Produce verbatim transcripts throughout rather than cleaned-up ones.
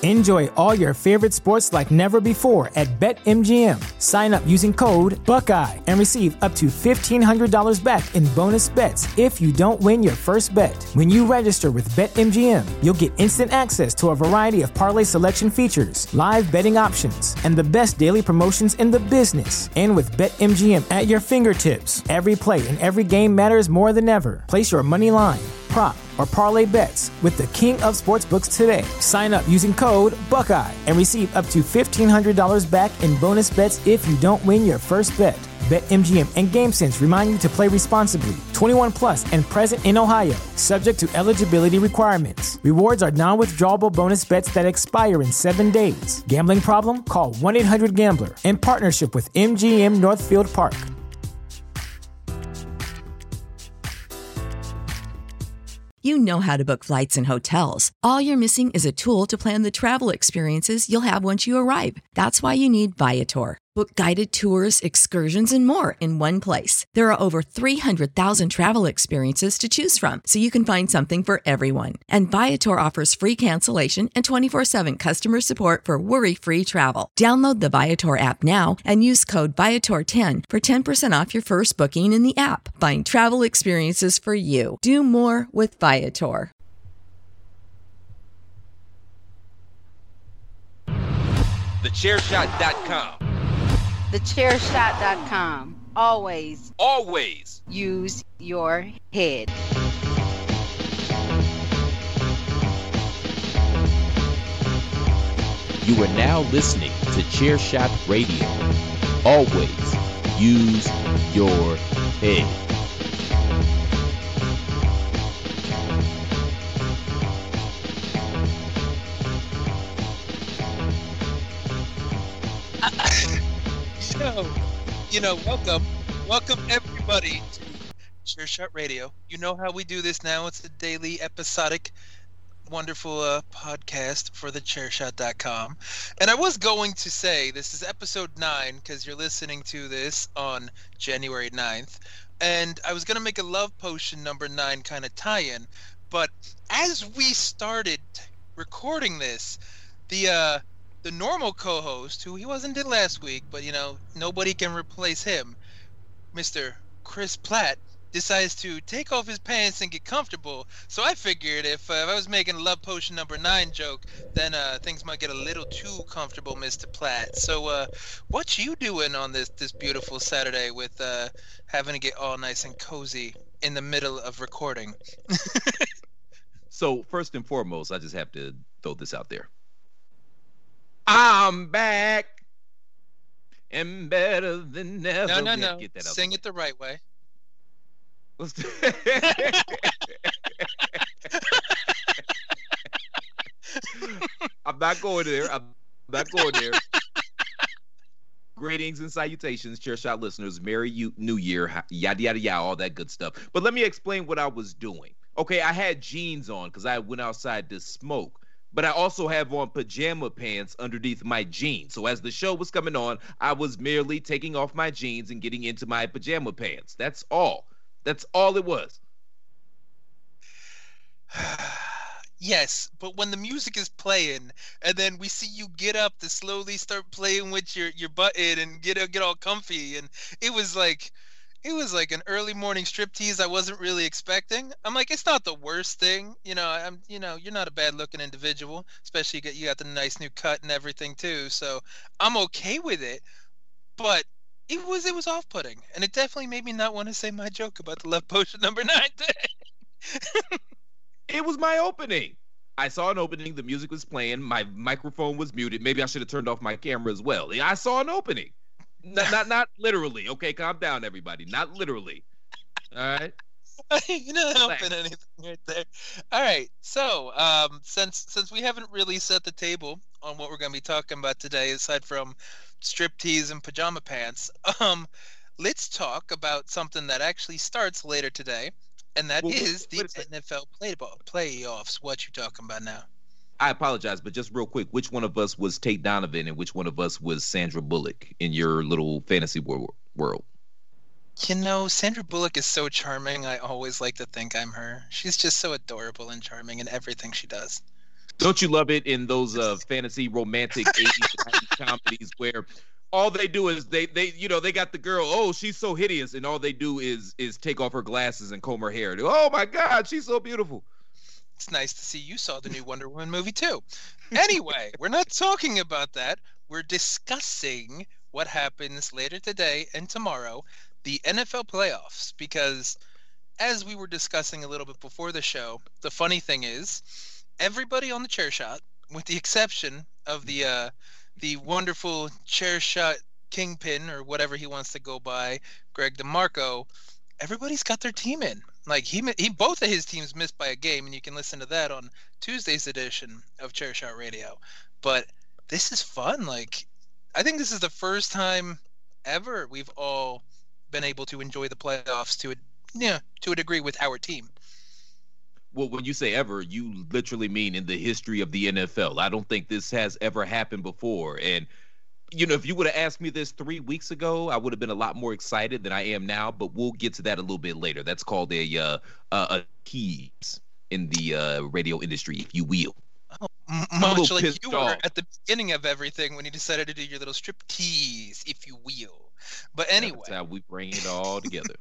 Enjoy all your favorite sports like never before at BetMGM. Sign up using code Buckeye and receive up to fifteen hundred dollars back in bonus bets if you don't win your first bet. When you register with BetMGM, you'll get instant access to a variety of parlay selection features, live betting options, and the best daily promotions in the business. And with BetMGM at your fingertips, every play and every game matters more than ever. Place your money line, prop, or parlay bets with the king of sportsbooks today. Sign up using code Buckeye and receive up to fifteen hundred dollars back in bonus bets if you don't win your first bet. BetMGM and GameSense remind you to play responsibly. twenty-one plus and present in Ohio, subject to eligibility requirements. Rewards are non-withdrawable bonus bets that expire in seven days. Gambling problem? Call one eight hundred gambler in partnership with M G M Northfield Park. You know how to book flights and hotels. All you're missing is a tool to plan the travel experiences you'll have once you arrive. That's why you need Viator. Book guided tours, excursions, and more in one place. There are over three hundred thousand travel experiences to choose from, so you can find something for everyone. And Viator offers free cancellation and twenty-four seven customer support for worry-free travel. Download the Viator app now and use code Viator ten for ten percent off your first booking in the app. Find travel experiences for you. Do more with Viator. the chair shot dot com. the chair shot dot com. Always, Always. use your head. You are now listening to Chair Shot Radio. Always use your head. So, you know, welcome. Welcome, everybody, to Chair Shot Radio. You know how we do this now. It's a daily, episodic, wonderful uh, podcast for the chair shot dot com. And I was going to say, this is episode nine, because you're listening to this on January ninth. And I was going to make a Love Potion number nine kind of tie-in. But as we started recording this, the... uh the normal co-host, who he wasn't in last week, but, you know, nobody can replace him, Mister Chris Platt, decides to take off his pants and get comfortable. So I figured if, uh, if I was making a Love Potion number nine joke, then uh, things might get a little too comfortable, Mister Platt. So uh, what you doing on this, this beautiful Saturday with uh, having to get all nice and cozy in the middle of recording? So first and foremost, I just have to throw this out there. I'm back and better than ever. No, no, Yeah, no. get that out Sing the it the right way. Let's do- I'm not going there. I'm not going there. Greetings and salutations, Chair Shot listeners. Merry you- New Year, yada, yada, yada, all that good stuff. But let me explain what I was doing. Okay, I had jeans on because I went outside to smoke. But I also have on pajama pants underneath my jeans. So as the show was coming on, I was merely taking off my jeans and getting into my pajama pants. That's all. That's all it was. Yes, but when the music is playing, and then we see you get up to slowly start playing with your, your button and get get all comfy, and it was like... It was like an early morning striptease I wasn't really expecting. I'm like, it's not the worst thing, you know. I'm, you know, you're not a bad looking individual, especially you got you got the nice new cut and everything too. So I'm okay with it, but it was it was off putting, and it definitely made me not want to say my joke about the Love Potion number nine today. It was my opening. I saw an opening. The music was playing. My microphone was muted. Maybe I should have turned off my camera as well. I saw an opening. Not, not not literally. Okay, calm down, everybody. Not literally. All right. You're not helping anything right there. All right. So, um, since since we haven't really set the table on what we're going to be talking about today, aside from striptease and pajama pants, um, let's talk about something that actually starts later today, and that Well, is wait- the wait N F L play ball, playoffs. What you talking about now? I apologize, but just real quick, which one of us was Tate Donovan and which one of us was Sandra Bullock in your little fantasy wor- world? You know, Sandra Bullock is so charming. I always like to think I'm her. She's just so adorable and charming in everything she does. Don't you love it in those uh, fantasy romantic eighties and nineties comedies where all they do is they they you know they got the girl, oh, she's so hideous, and all they do is is take off her glasses and comb her hair. Oh my God, she's so beautiful. It's nice to see you saw the new Wonder Woman movie too. Anyway, we're not talking about that. We're discussing what happens later today and tomorrow, the N F L playoffs, because as we were discussing a little bit before the show, the funny thing is everybody on the chair shot, with the exception of the uh, the wonderful chair shot kingpin or whatever he wants to go by, Greg DeMarco, everybody's got their team in. Like he, he, both of his teams missed by a game, and you can listen to that on Tuesday's edition of Chair Shot Radio. But this is fun. Like, I think this is the first time ever we've all been able to enjoy the playoffs to a, yeah, to a degree with our team. Well, when you say ever, you literally mean in the history of the N F L. I don't think this has ever happened before. And, you know, if you would have asked me this three weeks ago, I would have been a lot more excited than I am now. But we'll get to that a little bit later. That's called a uh, a tease in the uh, radio industry, if you will. Oh, m- much like you were off. At the beginning of everything when you decided to do your little strip tease, if you will. But anyway, that's how we bring it all together.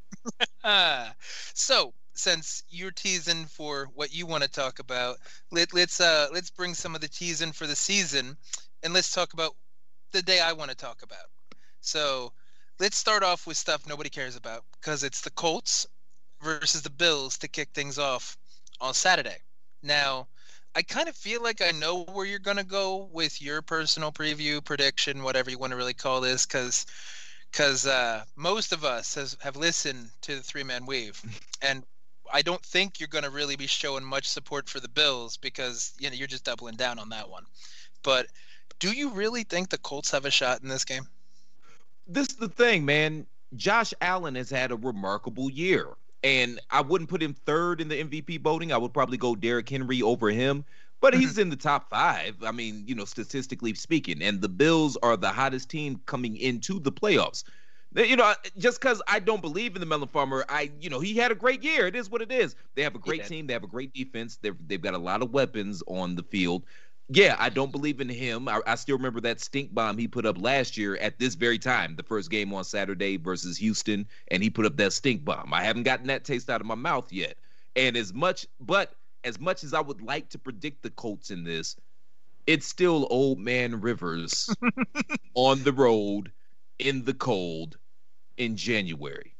So, since you're teasing for what you want to talk about, let, let's uh, let's bring some of the tease in for the season, and let's talk about the day I want to talk about. So, let's start off with stuff nobody cares about, because it's the Colts versus the Bills to kick things off on Saturday. Now, I kind of feel like I know where you're going to go with your personal preview, prediction, whatever you want to really call this, because because uh, most of us has, have listened to the three-man weave, and I don't think you're going to really be showing much support for the Bills because, you know, you're just doubling down on that one. But do you really think the Colts have a shot in this game? This is the thing, man. Josh Allen has had a remarkable year, and I wouldn't put him third in the M V P voting. I would probably go Derrick Henry over him, but he's in the top five. I mean, you know, statistically speaking, and the Bills are the hottest team coming into the playoffs. You know, just because I don't believe in the Melon Farmer, I, you know, he had a great year. It is what it is. They have a great team. They have a great defense. They've, they've got a lot of weapons on the field. Yeah, I don't believe in him. I, I still remember that stink bomb he put up last year at this very time, the first game on Saturday versus Houston, and he put up that stink bomb. I haven't gotten that taste out of my mouth yet. And as much, but as much as I would like to predict the Colts in this, it's still old man Rivers on the road in the cold in January.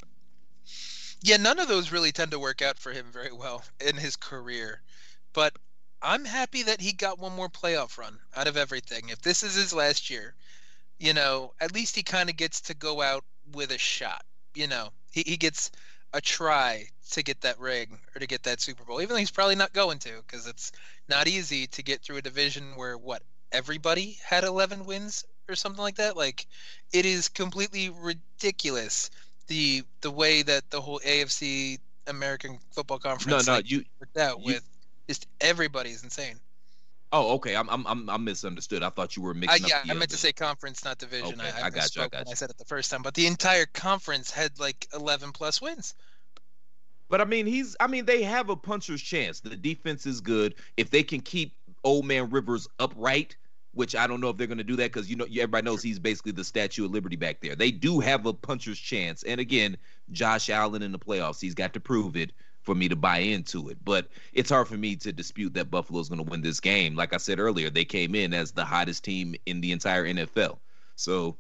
Yeah, none of those really tend to work out for him very well in his career. But I'm happy that he got one more playoff run out of everything. If this is his last year, you know, at least he kind of gets to go out with a shot. You know, he, he gets a try to get that ring or to get that Super Bowl, even though he's probably not going to, because it's not easy to get through a division where, what, everybody had eleven wins or something like that. Like, it is completely ridiculous the the way that the whole A F C American Football Conference no, no, like, you, worked out you, with just everybody's insane. Oh, okay. I'm I'm I'm misunderstood. I thought you were mixing uh, yeah, up. Yeah, I meant to say conference, not division. Okay, I, I, I got you. I got you. I said it the first time, but the entire conference had like eleven plus wins. But I mean, he's. I mean, they have a puncher's chance. The defense is good. If they can keep old man Rivers upright, which I don't know if they're going to do that because, you know, everybody knows he's basically the Statue of Liberty back there. They do have a puncher's chance. And again, Josh Allen in the playoffs, he's got to prove it for me to buy into it. But it's hard for me to dispute that Buffalo's going to win this game. Like I said earlier, they came in as the hottest team in the entire N F L. So,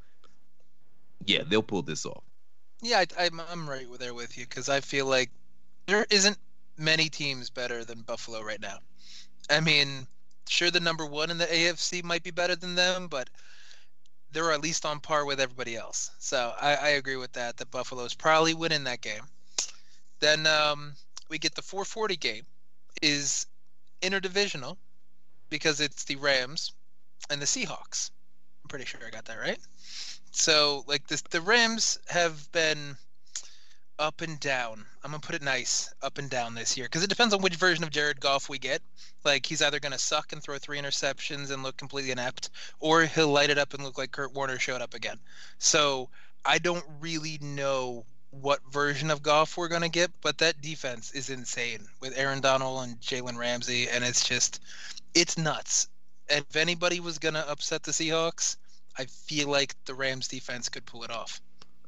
yeah, they'll pull this off. Yeah, I, I'm, I'm right there with you because I feel like there isn't many teams better than Buffalo right now. I mean, sure, the number one in the A F C might be better than them, but they're at least on par with everybody else. So I, I agree with that, that Buffalo's probably winning that game. Then um, we get the four forty game is interdivisional because it's the Rams and the Seahawks. I'm pretty sure I got that right. So, like, this, the Rams have been up and down. I'm going to put it nice, up and down this year, because it depends on which version of Jared Goff we get. Like, he's either going to suck and throw three interceptions and look completely inept, or he'll light it up and look like Kurt Warner showed up again. So I don't really know what version of Goff we're going to get, but that defense is insane with Aaron Donald and Jalen Ramsey, and it's just, it's nuts. And if anybody was going to upset the Seahawks, I feel like the Rams defense could pull it off.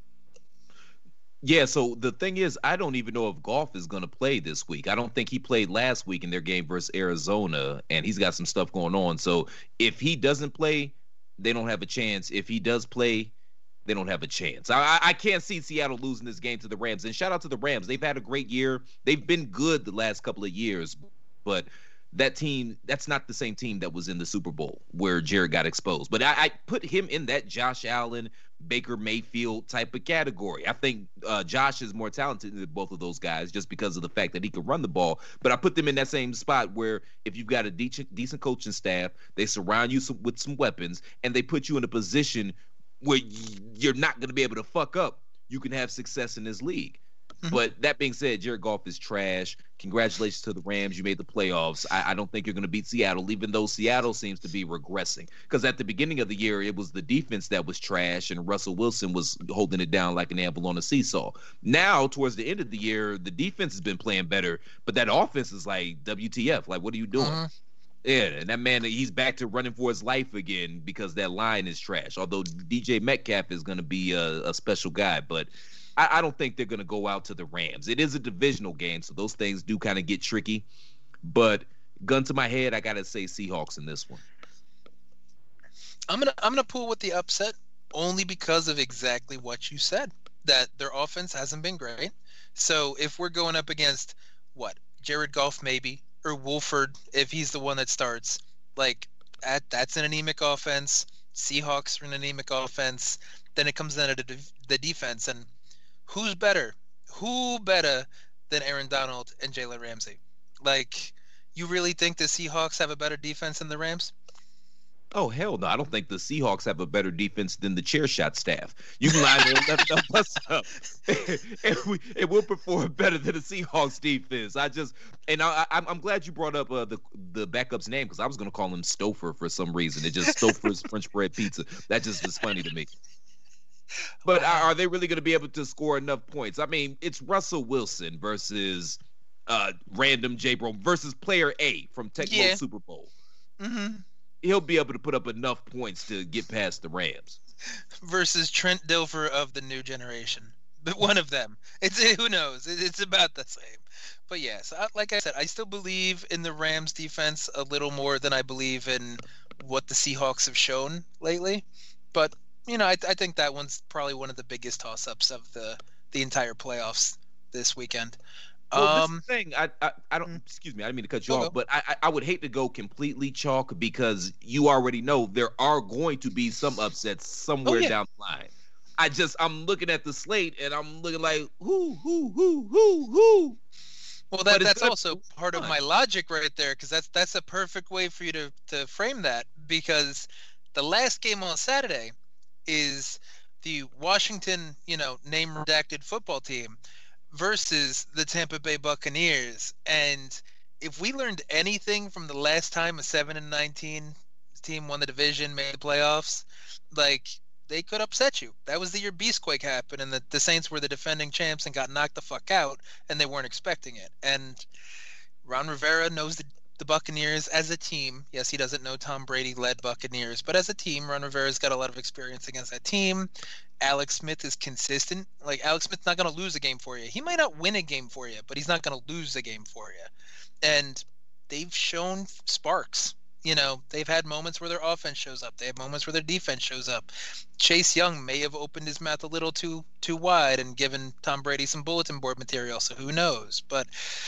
Yeah, so the thing is, I don't even know if Goff is going to play this week. I don't think he played last week in their game versus Arizona, and he's got some stuff going on. So if he doesn't play, they don't have a chance. If he does play, they don't have a chance. I, I can't see Seattle losing this game to the Rams. And shout out to the Rams. They've had a great year. They've been good the last couple of years, but that team, that's not the same team that was in the Super Bowl where Jared got exposed. But I, I put him in that Josh Allen, Baker Mayfield type of category. I think uh, Josh is more talented than both of those guys just because of the fact that he can run the ball. But I put them in that same spot where if you've got a decent, decent coaching staff, they surround you some, with some weapons, and they put you in a position where you're not going to be able to fuck up, you can have success in this league. Mm-hmm. But that being said, Jared Goff is trash. Congratulations to the Rams. You made the playoffs. I, I don't think you're going to beat Seattle, even though Seattle seems to be regressing. Because at the beginning of the year, it was the defense that was trash, and Russell Wilson was holding it down like an anvil on a seesaw. Now, towards the end of the year, the defense has been playing better, but that offense is like, W T F? Like, what are you doing? Uh-huh. Yeah, and that man, he's back to running for his life again because that line is trash. Although D J Metcalf is going to be a, a special guy, but I, I don't think they're going to go out to the Rams. It is a divisional game, so those things do kind of get tricky. But gun to my head, I got to say Seahawks in this one. I'm gonna I'm gonna pull with the upset only because of exactly what you said, that their offense hasn't been great. So if we're going up against what Jared Goff maybe, or Wolford if he's the one that starts, like that, that's an anemic offense. Seahawks are an anemic offense. Then it comes down to the, the defense, and who's better? Who better than Aaron Donald and Jalen Ramsey? Like, you really think the Seahawks have a better defense than the Rams? Oh, hell no. I don't think the Seahawks have a better defense than the chair shot staff. You can line them left up, us up. and, we, and we'll perform better than the Seahawks defense. I just, and I, I, I'm glad you brought up uh, the the backup's name because I was going to call him Stouffer for some reason. It just Stouffer's French bread pizza. That just was funny to me. But wow. Are they really going to be able to score enough points? I mean, it's Russell Wilson versus uh, random J. Bro versus player A from Tecmo yeah. Super Bowl. Mm-hmm. He'll be able to put up enough points to get past the Rams. Versus Trent Dilfer of the new generation. But one of them. It's who knows? It's about the same. But yes, like I said, I still believe in the Rams defense a little more than I believe in what the Seahawks have shown lately. But, you know, I, I think that one's probably one of the biggest toss-ups of the, the entire playoffs this weekend. Well, um, this thing, I, I, I don't. Excuse me, I didn't mean to cut you off, but I, I would hate to go completely chalk because you already know there are going to be some upsets somewhere oh, yeah. down the line. I just, I'm looking at the slate and I'm looking like, who, who, who, who, who. Well, that, that's also part of my logic right there, because that's that's a perfect way for you to to frame that. Because the last game on Saturday is the Washington, you know, name redacted football team versus the Tampa Bay Buccaneers. And if we learned anything from the last time a seven and nineteen team won the division, made the playoffs, like, they could upset you. That was the year Beastquake happened, and the, the Saints were the defending champs and got knocked the fuck out, and they weren't expecting it. And Ron Rivera knows the, the Buccaneers as a team. Yes, he doesn't know Tom Brady-led Buccaneers, but as a team, Ron Rivera's got a lot of experience against that team. Alex Smith is consistent. Like, Alex Smith's not going to lose a game for you. He might not win a game for you, but he's not going to lose a game for you. And they've shown sparks. You know, they've had moments where their offense shows up. They have moments where their defense shows up. Chase Young may have opened his mouth a little too too wide and given Tom Brady some bulletin board material, so who knows? But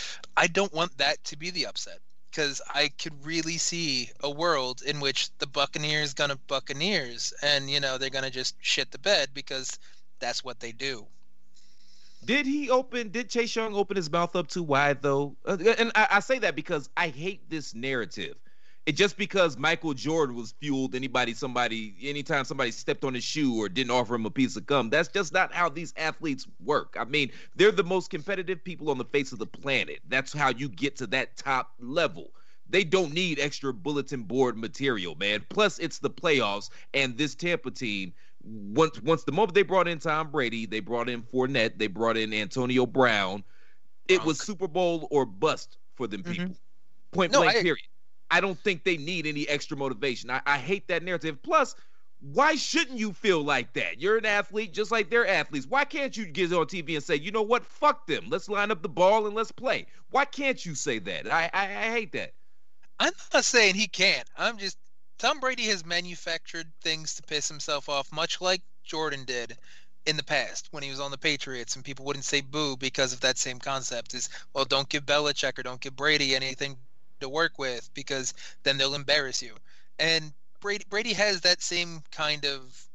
I don't want that to be the upset, because I could really see a world in which the Buccaneers gonna Buccaneers, and, you know, they're going to just shit the bed because that's what they do. Did he open, did Chase Young open his mouth up too wide, though? Uh, and I, I say that because I hate this narrative. It just because Michael Jordan was fueled anybody, somebody, anytime somebody stepped on his shoe or didn't offer him a piece of gum, that's just not how these athletes work. I mean, they're the most competitive people on the face of the planet. That's how you get to that top level. They don't need extra bulletin board material, man. Plus, it's the playoffs, and this Tampa team, once once the moment they brought in Tom Brady, they brought in Fournette, they brought in Antonio Brown. It was Super Bowl or bust for them people. Mm-hmm. Point no, blank, I, period. I don't think they need any extra motivation. I, I hate that narrative. Plus, why shouldn't you feel like that? You're an athlete just like they're athletes. Why can't you get on T V and say, you know what, fuck them. Let's line up the ball and let's play. Why can't you say that? I, I, I hate that. I'm not saying he can't. I'm just, Tom Brady has manufactured things to piss himself off, much like Jordan did in the past when he was on the Patriots, and people wouldn't say boo because of that same concept is, well, don't give Belichick or don't give Brady anything to work with because then they'll embarrass you. And Brady, Brady has that same kind of,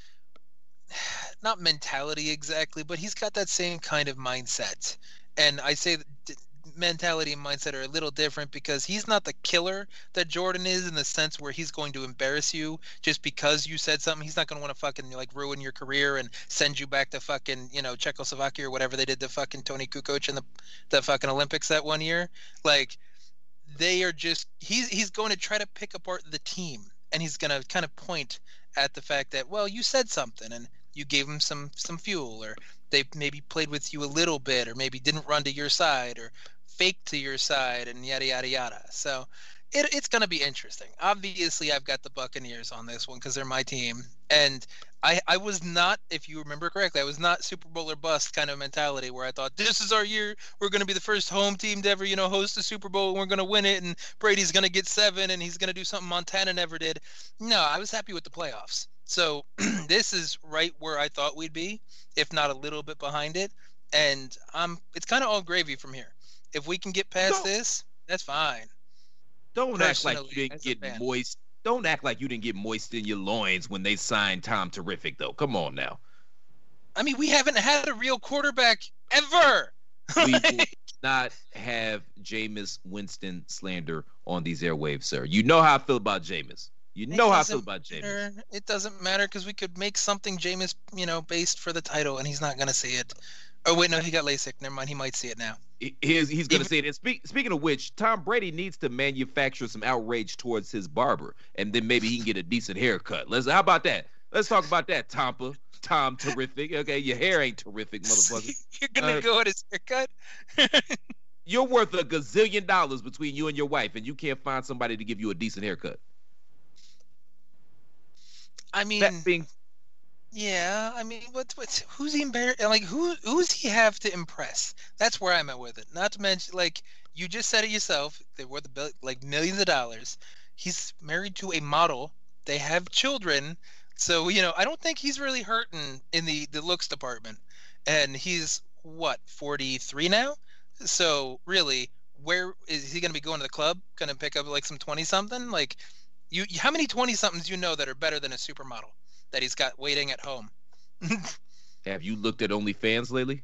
not mentality exactly, but he's got that same kind of mindset. And I say that mentality and mindset are a little different because he's not the killer that Jordan is in the sense where he's going to embarrass you just because you said something. He's not going to want to fucking like ruin your career and send you back to fucking, you know, Czechoslovakia or whatever they did to fucking Tony Kukoc in the, the fucking Olympics that one year. Like, they are just, he's, he's going to try to pick apart the team, and he's going to kind of point at the fact that, well, you said something and you gave him some, some fuel, or they maybe played with you a little bit, or maybe didn't run to your side, or fake to your side, and yada yada yada. So it, it's going to be interesting. Obviously, I've got the Buccaneers on this one because they're my team, and I I was not, if you remember correctly, I was not Super Bowl or bust kind of mentality where I thought this is our year. We're going to be the first home team to ever, you know, host a Super Bowl, and we're going to win it, and Brady's going to get seven, and he's going to do something Montana never did. No, I was happy with the playoffs. So this is right where I thought we'd be, if not a little bit behind it, and um, it's kind of all gravy from here. If we can get past don't, this, that's fine. Don't act like you didn't get moist. Don't act like you didn't get moist in your loins when they signed Tom Terrific, though. Come on now. I mean, we haven't had a real quarterback ever. We will not have Jameis Winston slander on these airwaves, sir. You know how I feel about Jameis. You know how I feel about Jameis. It doesn't matter because we could make something Jameis, you know, based for the title, and he's not going to see it. Oh, wait, no, he got LASIK. Never mind. He might see it now. He's, he's going to say it. And speak, speaking of which, Tom Brady needs to manufacture some outrage towards his barber, and then maybe he can get a decent haircut. Let's. How about that? Let's talk about that, Tompa. Tom Terrific. Okay, your hair ain't terrific, motherfucker. You're going to uh, go at his haircut? You're worth a gazillion dollars between you and your wife, and you can't find somebody to give you a decent haircut. I mean... That being... Yeah, I mean, what, what's who's he embarrassed? Like, who who's he have to impress? That's where I'm at with it. Not to mention, like you just said it yourself, they're worth a, like millions of dollars. He's married to a model. They have children, so you know, I don't think he's really hurting in the the looks department. And he's what forty-three now, so really, where is he going to be going to the club? Going to pick up like some twenty something? Like, you, how many twenty somethings you know that are better than a supermodel that he's got waiting at home? Have you looked at OnlyFans lately?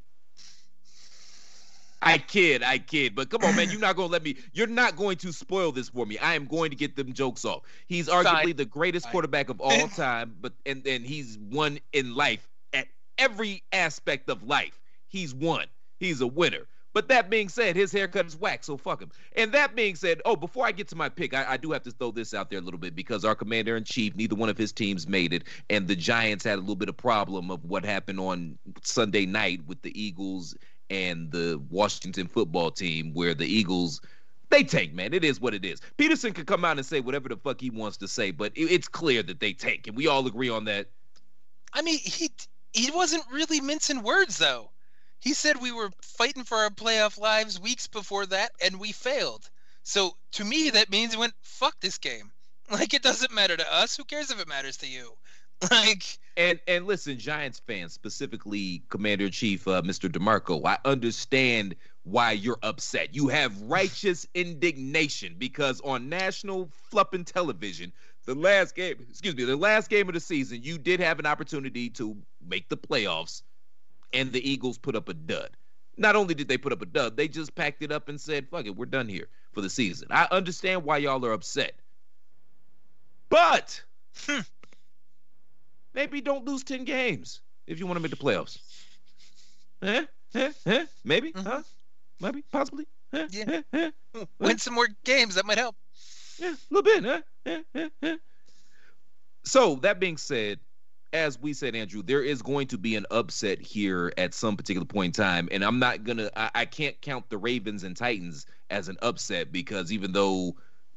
I kid, I kid, but come on, man, you're not gonna let me. You're not going to spoil this for me. I am going to get them jokes off. He's arguably Fine. the greatest Fine. quarterback of all time, but and and he's won in life at every aspect of life. He's won. He's a winner. But that being said, his haircut is whack, so fuck him. And that being said, oh, before I get to my pick, I, I do have to throw this out there a little bit because our commander-in-chief, neither one of his teams made it, and the Giants had a little bit of problem of what happened on Sunday night with the Eagles and the Washington football team, where the Eagles, they tank, man. It is what it is. Peterson could come out and say whatever the fuck he wants to say, but it, it's clear that they tank, and we all agree on that. I mean, he he wasn't really mincing words, though. He said we were fighting for our playoff lives weeks before that, and we failed. So, to me, that means he went, fuck this game. Like, it doesn't matter to us. Who cares if it matters to you? Like, and and listen, Giants fans, specifically Commander-in-Chief uh, Mister DeMarco, I understand why you're upset. You have righteous indignation because on national flipping television, the last game, excuse me, the last game of the season, you did have an opportunity to make the playoffs, and the Eagles put up a dud. Not only did they put up a dud, they just packed it up and said, fuck it, we're done here for the season. I understand why y'all are upset. But hmm, maybe don't lose ten games if you want to make the playoffs. Eh? Eh? Eh? Maybe? Mm-hmm. Huh? Maybe? Possibly? Eh? Yeah. Eh? Eh? Win some more games. That might help. Yeah, a little bit. Huh? Eh? Eh? Eh? So, that being said, as we said, Andrew, there is going to be an upset here at some particular point in time, and I'm not gonna. I, I can't count the Ravens and Titans as an upset because even though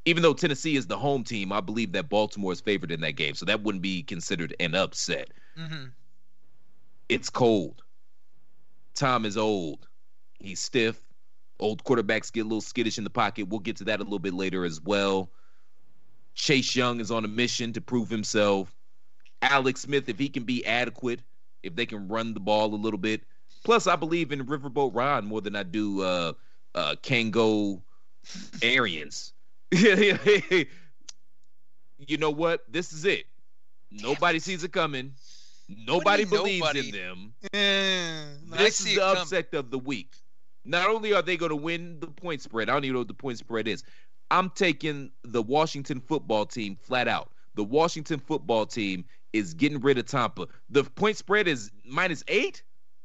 Even though Tennessee is the home team, I believe that Baltimore is favored in that game, so that wouldn't be considered an upset. Mm-hmm. It's cold. Tom is old. He's stiff. Old quarterbacks get a little skittish in the pocket. We'll get to that a little bit later as well. Chase Young is on a mission to prove himself. Alex Smith, if he can be adequate, if they can run the ball a little bit. Plus, I believe in Riverboat Ron more than I do uh, uh, Kango Arians. You know what? This is it. Nobody sees it coming. Nobody believes nobody? in them. Mm, this is the upset of the week. Not only are they going to win the point spread, I don't even know what the point spread is. I'm taking the Washington football team flat out. The Washington football team is getting rid of Tampa. The point spread is minus eight?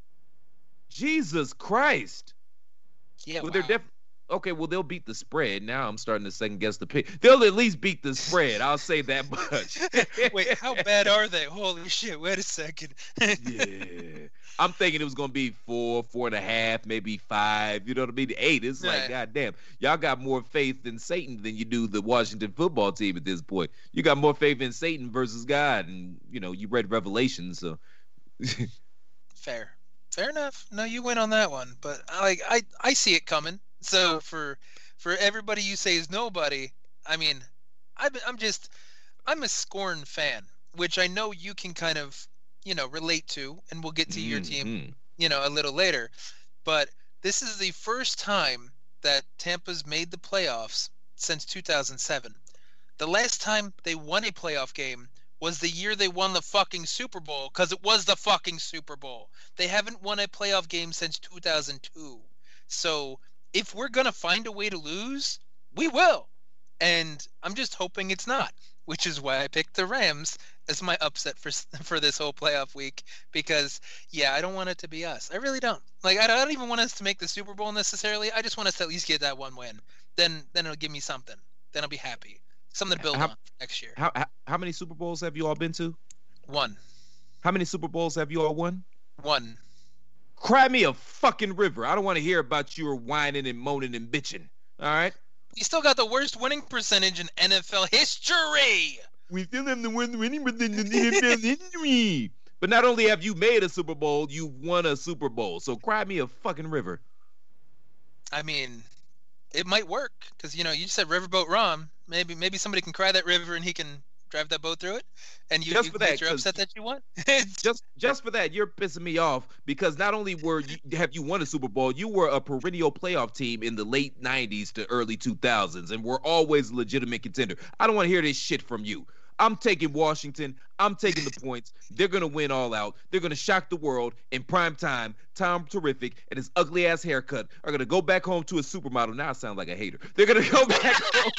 Jesus Christ. Yeah, well, wow. they're def- Okay, well, they'll beat the spread. Now I'm starting to second guess the pick. They'll at least beat the spread. I'll say that much. Wait, how bad are they? Holy shit, wait a second. Yeah. I'm thinking it was going to be four, four and a half, maybe five. You know what I mean? Eight. It's like, yeah. goddamn. Y'all got more faith in Satan than you do the Washington football team at this point. You got more faith in Satan versus God. And, you know, you read Revelation, so. Fair. Fair enough. No, you win on that one. But I, I, I see it coming. So for for everybody you say is nobody, I mean, I'm, I'm just, I'm a Scorn fan, which I know you can kind of, you know, relate to, and we'll get to mm-hmm. your team, you know, a little later. But this is the first time that Tampa's made the playoffs since two thousand seven. The last time they won a playoff game was the year they won the fucking Super Bowl, because it was the fucking Super Bowl. They haven't won a playoff game since two thousand two. So if we're going to find a way to lose, we will. And I'm just hoping it's not, which is why I picked the Rams as my upset for for this whole playoff week. Because, yeah, I don't want it to be us. I really don't. Like, I don't even want us to make the Super Bowl necessarily. I just want us to at least get that one win. Then then it'll give me something. Then I'll be happy. Something to build how, on for next year. How, how how many Super Bowls have you all been to? One. How many Super Bowls have you all won? One. Cry me a fucking river. I don't want to hear about you whining and moaning and bitching. All right? You still got the worst winning percentage in N F L history. We still have the worst winning percentage in N F L history. But not only have you made a Super Bowl, you've won a Super Bowl. So cry me a fucking river. I mean, it might work because, you know, you just said Riverboat Ron. Maybe maybe somebody can cry that river and he can drive that boat through it, and you, just you for that, you're upset that you won. just just for that, you're pissing me off because not only were you, have you won a Super Bowl, you were a perennial playoff team in the late nineties to early two thousands, and were always a legitimate contender. I don't want to hear this shit from you. I'm taking Washington. I'm taking the points. They're going to win all out. They're going to shock the world in prime time. Tom Terrific and his ugly ass haircut are going to go back home to a supermodel. Now I sound like a hater. They're going to go back home.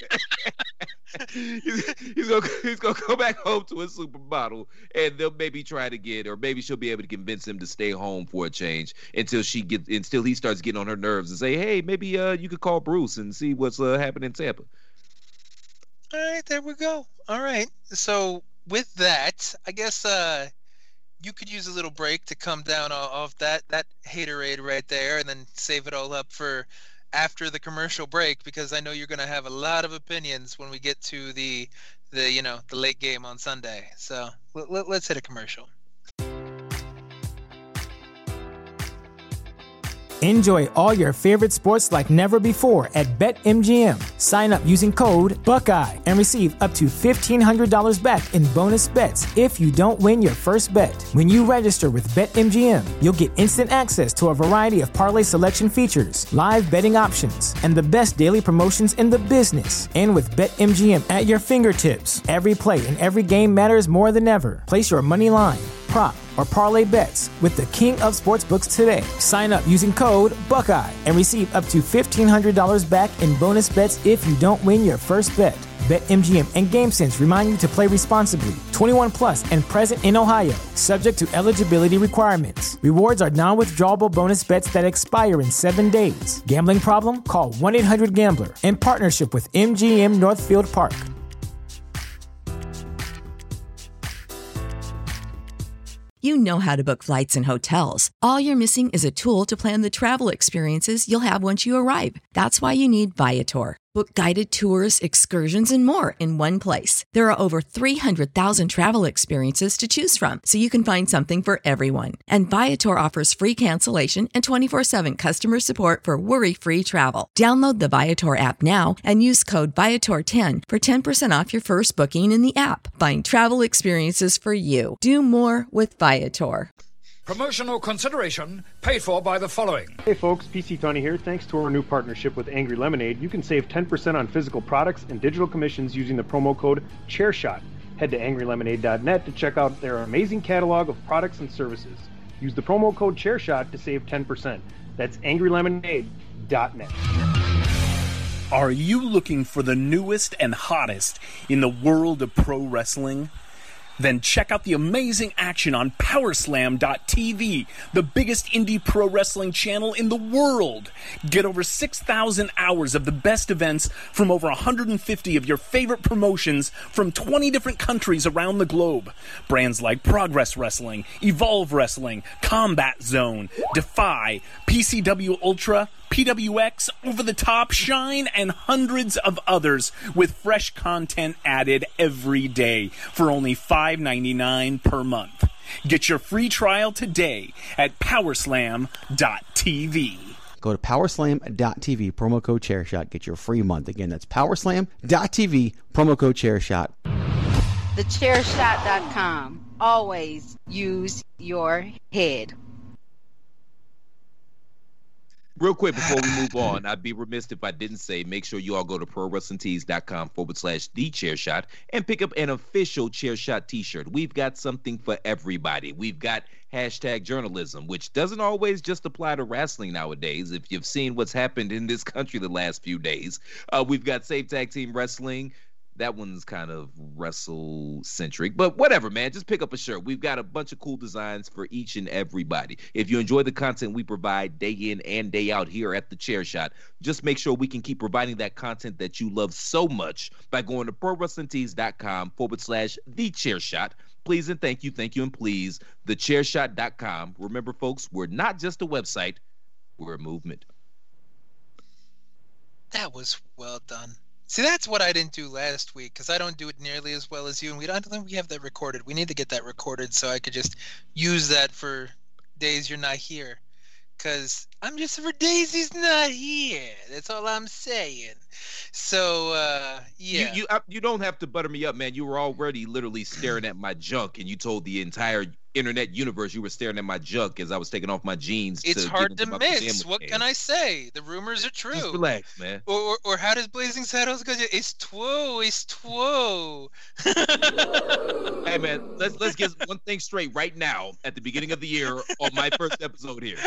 he's, he's going he's gonna go back home to a supermodel, and they'll maybe try to get, or maybe she'll be able to convince him to stay home for a change until she gets, until he starts getting on her nerves and say, hey, maybe uh, you could call Bruce and see what's uh, happening in Tampa. All right, there we go. All right. So with that, I guess uh, you could use a little break to come down off that, that haterade right there and then save it all up for after the commercial break, because I know you're going to have a lot of opinions when we get to the, the you know, the late game on Sunday. So let, let, let's hit a commercial. Enjoy all your favorite sports like never before at BetMGM. Sign up using code Buckeye and receive up to fifteen hundred dollars back in bonus bets if you don't win your first bet. When you register with BetMGM, you'll get instant access to a variety of parlay selection features, live betting options, and the best daily promotions in the business. And with BetMGM at your fingertips, every play and every game matters more than ever. Place your money line, prop, or parlay bets with the king of sportsbooks today. Sign up using code Buckeye and receive up to fifteen hundred dollars back in bonus bets if you don't win your first bet. BetMGM and GameSense remind you to play responsibly. twenty-one plus and present in Ohio, subject to eligibility requirements. Rewards are non-withdrawable bonus bets that expire in seven days. Gambling problem? Call one eight hundred gambler in partnership with M G M Northfield Park. You know how to book flights and hotels. All you're missing is a tool to plan the travel experiences you'll have once you arrive. That's why you need Viator. Book guided tours, excursions, and more in one place. There are over three hundred thousand travel experiences to choose from, so you can find something for everyone. And Viator offers free cancellation and twenty-four seven customer support for worry-free travel. Download the Viator app now and use code Viator ten for ten percent off your first booking in the app. Find travel experiences for you. Do more with Viator. Promotional consideration paid for by the following. Hey folks, P C Tony here. Thanks to our new partnership with Angry Lemonade, you can save ten percent on physical products and digital commissions using the promo code ChairShot. Head to angry lemonade dot net to check out their amazing catalog of products and services. Use the promo code ChairShot to save ten percent. That's angry lemonade dot net. Are you looking for the newest and hottest in the world of pro wrestling? Then check out the amazing action on power slam dot t v, the biggest indie pro wrestling channel in the world. Get over six thousand hours of the best events from over one hundred fifty of your favorite promotions from twenty different countries around the globe. Brands like Progress Wrestling, Evolve Wrestling, Combat Zone, Defy, P C W Ultra, P W X, Over the Top, Shine, and hundreds of others with fresh content added every day for only five ninety-nine per month. Get your free trial today at power slam dot t v. Go to power slam dot t v, promo code ChairShot. Get your free month. Again, that's power slam dot t v, promo code ChairShot. the chair shot dot com. Always use your head. Real quick before we move on, I'd be remiss if I didn't say make sure you all go to pro wrestling tees dot com forward slash the chair shot and pick up an official Chair Shot t-shirt. We've got something for everybody. We've got hashtag journalism, which doesn't always just apply to wrestling nowadays. If you've seen what's happened in this country the last few days, uh, we've got Safe Tag Team Wrestling. That one's kind of wrestle-centric, but whatever, man. Just pick up a shirt. We've got a bunch of cool designs for each and everybody. If you enjoy the content we provide day in and day out here at the Chair Shot, just make sure we can keep providing that content that you love so much by going to pro wrestling tees dot com forward slash the chair shot. Please and thank you, thank you and please, the chair shot dot com. Remember, folks, we're not just a website, we're a movement. That was well done. See, that's what I didn't do last week because I don't do it nearly as well as you, and we don't, I don't think we have that recorded. We need to get that recorded so I could just use that for days you're not here. Because I'm just for days he's not here. That's all I'm saying. So, uh, yeah. You you, uh, you don't have to butter me up, man. You were already literally staring at my junk, and you told the entire internet universe you were staring at my junk as I was taking off my jeans. It's to hard get to into my miss. What pants. can I say? The rumors are true. Just relax, man. Or, or, or how does Blazing Saddles go? It's twoo, it's twoo. Hey, man, let's let's get one thing straight right now at the beginning of the year on my first episode here.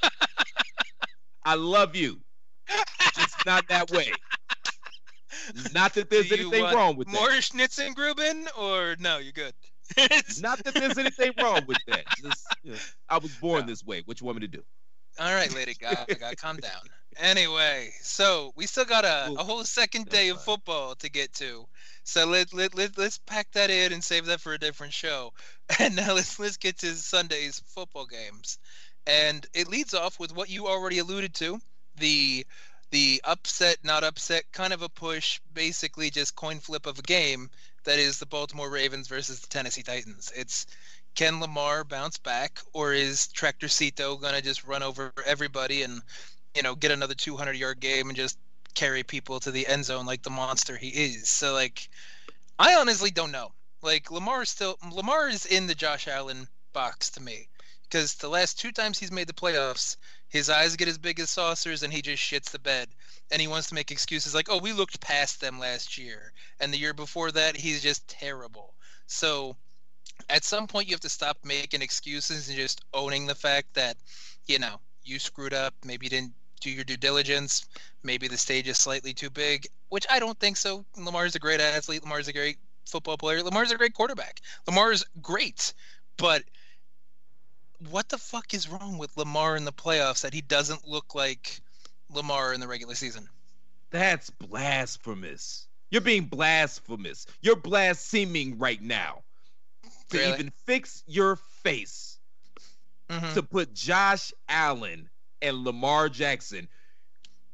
I love you. Just not that way. Not that there's anything wrong with that. More Schnitzengruben or no, you're good. Not that there's anything wrong with that. Just, you know, I was born no. this way. What you want me to do? All right, Lady Gaga, calm down. Anyway, so we still got a, a whole second day of football to get to. So let, let, let, let's pack that in and save that for a different show. And now let's let's get to Sunday's football games. And it leads off with what you already alluded to, the the upset, not upset, kind of a push, basically just coin flip of a game that is the Baltimore Ravens versus the Tennessee Titans. It's can Lamar bounce back, or is Tractorcito going to just run over everybody and, you know, get another two hundred yard game and just carry people to the end zone like the monster he is? So, like, I honestly don't know. Like, Lamar is still Lamar is in the Josh Allen box to me. Because the last two times he's made the playoffs, his eyes get as big as saucers and he just shits the bed. And he wants to make excuses like, oh, we looked past them last year. And the year before that, he's just terrible. So at some point you have to stop making excuses and just owning the fact that, you know, you screwed up. Maybe you didn't do your due diligence. Maybe the stage is slightly too big, which I don't think so. Lamar's a great athlete. Lamar's a great football player. Lamar's a great quarterback. Lamar's great. But what the fuck is wrong with Lamar in the playoffs that he doesn't look like Lamar in the regular season? That's blasphemous. You're being blasphemous. You're blaspheming right now. To Really? even fix your face. Mhm. To put Josh Allen and Lamar Jackson.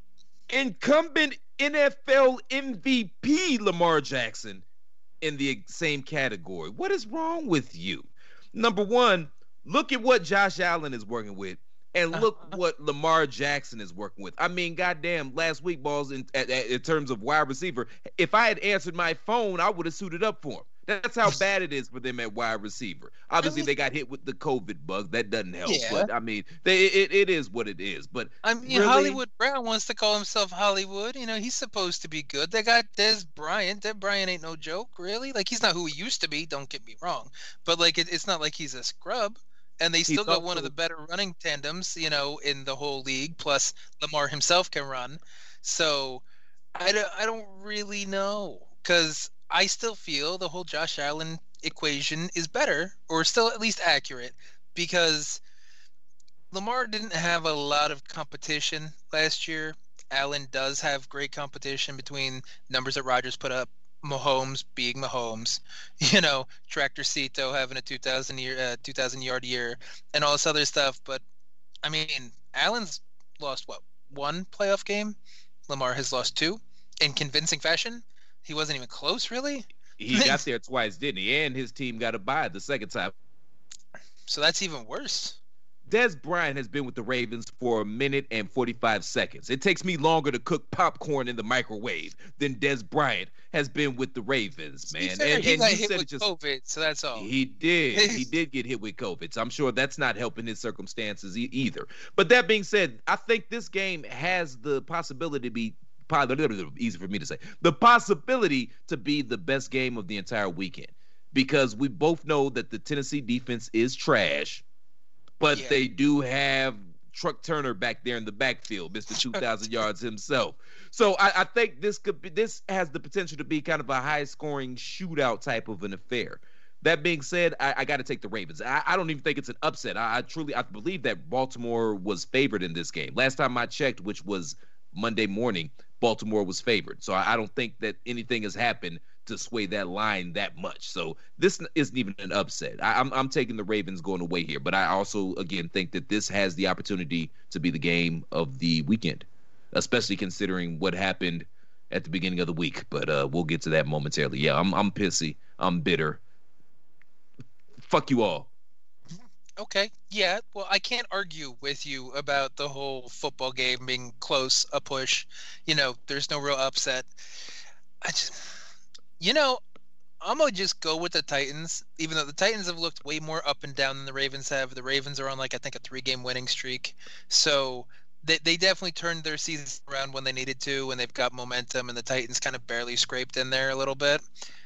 incumbent N F L M V P Lamar Jackson in the same category. What is wrong with you? Number one, look at what Josh Allen is working with, and look what Lamar Jackson is working with. I mean, goddamn, last week, balls in, in, in terms of wide receiver, if I had answered my phone, I would have suited up for him. That's how bad it is for them at wide receiver. Obviously, I mean, they got hit with the COVID bug. That doesn't help. Yeah. But, I mean, they, it, it is what it is. But I mean, really, Hollywood Brown wants to call himself Hollywood. You know, he's supposed to be good. They got Des Bryant. Des Bryant ain't no joke, really. Like, he's not who he used to be. Don't get me wrong. But, like, it, it's not like he's a scrub. And they still he's got also one of the better running tandems, you know, in the whole league. Plus, Lamar himself can run. So, I don't, I don't really know. Because I still feel the whole Josh Allen equation is better, or still at least accurate, because Lamar didn't have a lot of competition last year. Allen does have great competition between numbers that Rodgers put up, Mahomes being Mahomes, you know, Tractor Cito having a two thousand year, uh, two thousand yard year, and all this other stuff. But I mean, Allen's lost what, one playoff game? Lamar has lost two in convincing fashion. He wasn't even close, really. He got there twice, didn't he? And his team got a bye the second time. So that's even worse. Des Bryant has been with the Ravens for a minute and forty-five seconds. It takes me longer to cook popcorn in the microwave than Des Bryant has been with the Ravens, man. Fair, and he and got hit with just, COVID, so that's all. He did. He did get hit with COVID. So I'm sure that's not helping his circumstances e- either. But that being said, I think this game has the possibility to be easy for me to say, the possibility to be the best game of the entire weekend, because we both know that the Tennessee defense is trash, but yeah. they do have Truck Turner back there in the backfield, Mister two thousand yards himself. So I, I think this could be, this has the potential to be kind of a high-scoring shootout type of an affair. That being said, I, I got to take the Ravens. I, I don't even think it's an upset. I, I truly, I believe that Baltimore was favored in this game. Last time I checked, which was Monday morning, Baltimore was favored. So I don't think that anything has happened to sway that line that much. So this isn't even an upset. I, I'm I'm taking the Ravens going away here, but I also, again, think that this has the opportunity to be the game of the weekend, especially considering what happened at the beginning of the week. But uh, we'll get to that momentarily. Yeah, I'm I'm pissy. I'm bitter. Fuck you all. Okay, yeah, well, I can't argue with you about the whole football game being close, a push. You know, there's no real upset. I just, you know, I'm going to just go with the Titans, even though the Titans have looked way more up and down than the Ravens have. The Ravens are on, like, I think a three-game winning streak. So they, they definitely turned their season around when they needed to, and they've got momentum, and the Titans kind of barely scraped in there a little bit.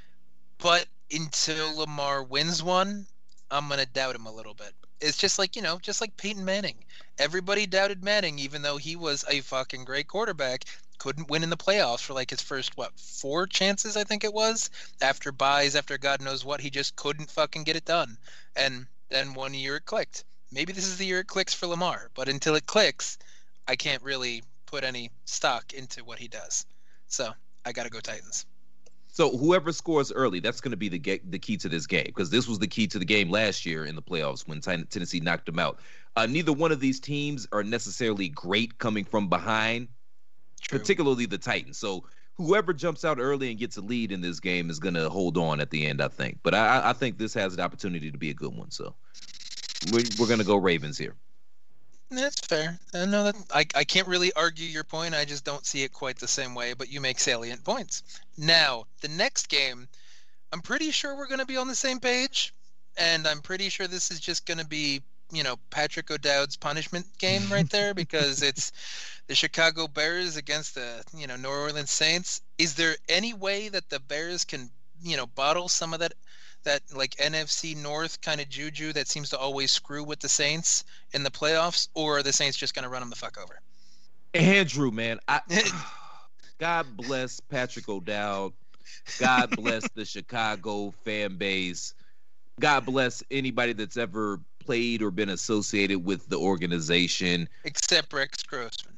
But until Lamar wins one, I'm going to doubt him a little bit. It's just like, you know, just like Peyton Manning. Everybody doubted Manning, even though he was a fucking great quarterback. Couldn't win in the playoffs for like his first, what, four chances, I think it was? After buys, after God knows what, he just couldn't fucking get it done. And then one year it clicked. Maybe this is the year it clicks for Lamar. But until it clicks, I can't really put any stock into what he does. So I got to go Titans. So whoever scores early, that's going to be the ge- the key to this game, because this was the key to the game last year in the playoffs when t- Tennessee knocked them out. Uh, neither one of these teams are necessarily great coming from behind, True. particularly the Titans. So whoever jumps out early and gets a lead in this game is going to hold on at the end, I think. But I, I think this has an opportunity to be a good one. So we're, we're going to go Ravens here. That's fair. I know that I, I can't really argue your point. I just don't see it quite the same way, but you make salient points. Now, the next game, I'm pretty sure we're going to be on the same page, and I'm pretty sure this is just going to be, you know, Patrick O'Dowd's punishment game right there, because it's the Chicago Bears against the, you know, New Orleans Saints. Is there any way that the Bears can, you know, bottle some of that that like N F C North kind of juju that seems to always screw with the Saints in the playoffs, or are the Saints just going to run them the fuck over? Andrew, man, I, God bless Patrick O'Dowd. God bless the Chicago fan base. God bless anybody that's ever played or been associated with the organization. Except Rex Grossman.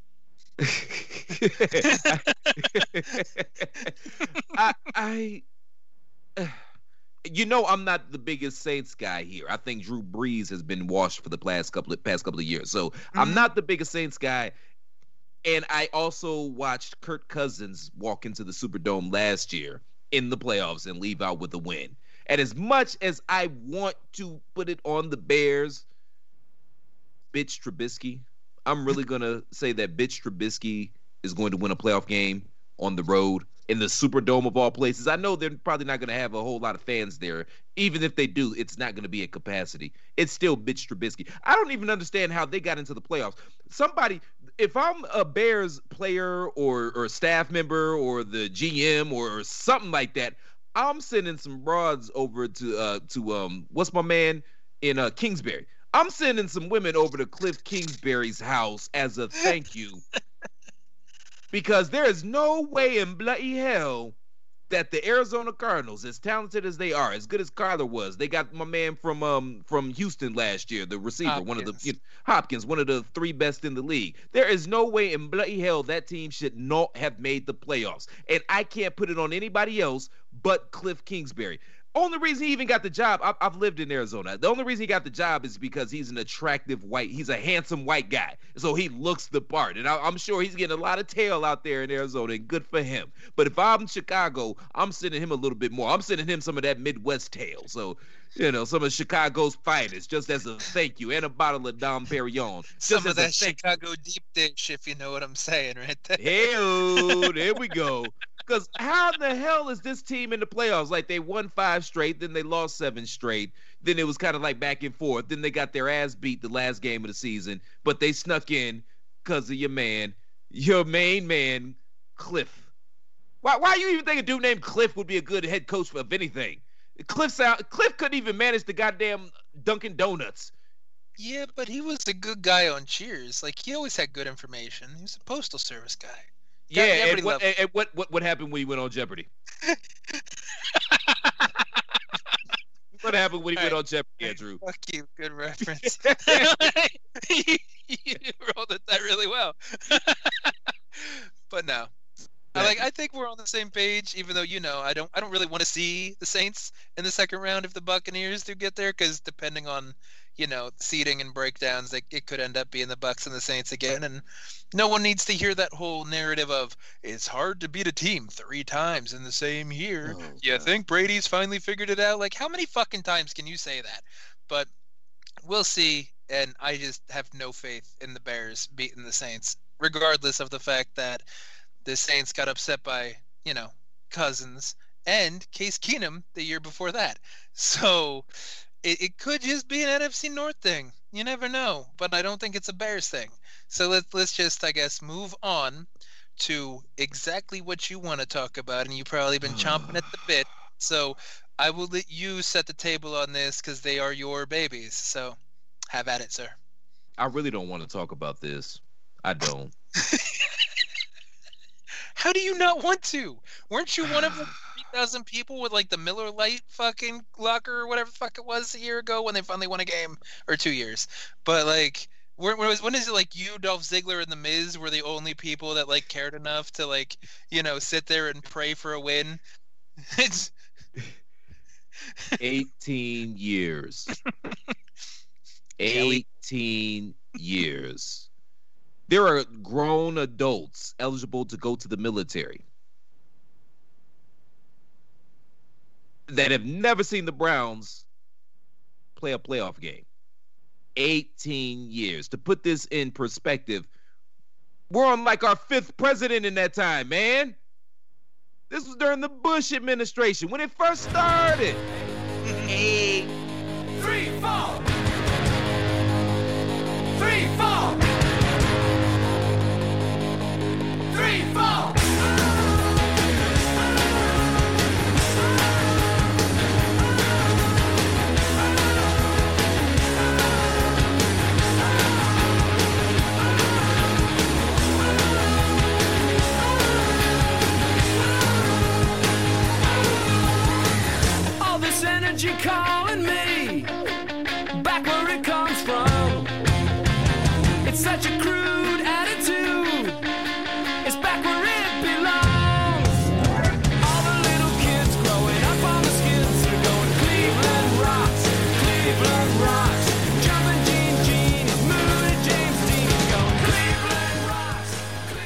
I, I uh, you know, I'm not the biggest Saints guy here. I think Drew Brees has been washed for the past couple of past couple of years. So mm-hmm. I'm not the biggest Saints guy. And I also watched Kirk Cousins walk into the Superdome last year in the playoffs and leave out with a win. And as much as I want to put it on the Bears, bitch Trubisky, I'm really going to say that bitch Trubisky is going to win a playoff game on the road in the Superdome of all places. I know they're probably not going to have a whole lot of fans there. Even if they do, it's not going to be at capacity. It's still bitch Trubisky. I don't even understand how they got into the playoffs. Somebody, if I'm a Bears player or or staff member or the G M or something like that, I'm sending some broads over to uh to um what's my man in uh Kingsbury. I'm sending some women over to Cliff Kingsbury's house as a thank you. Because there is no way in bloody hell that the Arizona Cardinals, as talented as they are, as good as Kyler was, they got my man from um from Houston last year, the receiver, Hopkins. one of the you know, Hopkins, one of the three best in the league. There is no way in bloody hell that team should not have made the playoffs, and I can't put it on anybody else but Cliff Kingsbury. Only reason he even got the job, I've, I've lived in Arizona. The only reason he got the job is because he's an attractive white, he's a handsome white guy. So he looks the part. And I, I'm sure he's getting a lot of tail out there in Arizona, and good for him. But if I'm Chicago, I'm sending him a little bit more. I'm sending him some of that Midwest tail. So, you know, some of Chicago's finest, just as a thank you, and a bottle of Dom Perignon. Some of that Chicago deep dish, if you know what I'm saying, right there. Hey, there we go. Because how in the hell is this team in the playoffs? Like, they won five straight, then they lost seven straight. Then it was kind of like back and forth. Then they got their ass beat the last game of the season, but they snuck in because of your man, your main man, Cliff. Why Why you even think a dude named Cliff would be a good head coach of anything? Cliff's out, Cliff couldn't even manage the goddamn Dunkin' Donuts. Yeah, but he was a good guy on Cheers. Like, he always had good information. He was a postal service guy. Yeah, and, what, and, and what what what happened when he went on Jeopardy? What happened when he All went right. on Jeopardy, Andrew? Fuck you. Good reference. You rolled it that really well. But no. I like I think we're on the same page, even though, you know, I don't I don't really want to see the Saints in the second round if the Buccaneers do get there, because depending on, you know, seeding and breakdowns, it, it could end up being the Bucs and the Saints again. And no one needs to hear that whole narrative of it's hard to beat a team three times in the same year. Oh, you God. think Brady's finally figured it out? Like, how many fucking times can you say that? But we'll see. And I just have no faith in the Bears beating the Saints, regardless of the fact that the Saints got upset by, you know, Cousins and Case Keenum the year before that. So it, it could just be an N F C North thing. You never know. But I don't think it's a Bears thing. So let's let's just, I guess, move on to exactly what you want to talk about. And you've probably been chomping at the bit. So I will let you set the table on this because they are your babies. So have at it, sir. I really don't want to talk about this. I don't. How do you not want to? Weren't you one of the three thousand people with, like, the Miller Lite fucking locker or whatever the fuck it was a year ago when they finally won a game? Or two years. But, like, when, when, was, when is it, like, you, Dolph Ziggler, and The Miz were the only people that, like, cared enough to, like, you know, sit there and pray for a win? It's eighteen years. eighteen years. There are grown adults eligible to go to the military that have never seen the Browns play a playoff game. eighteen years. To put this in perspective, we're on like our fifth president in that time, man. This was during the Bush administration when it first started. Eight. Three, four. Three, four. Three, four. All this energy calling me back where it comes from. It's such a crude attitude. It's back where it belongs. All the little kids growing up on the skids are going Cleveland rocks, Cleveland rocks. Jumping Gene Gene is moving James Dean is going Cleveland rocks, Cleveland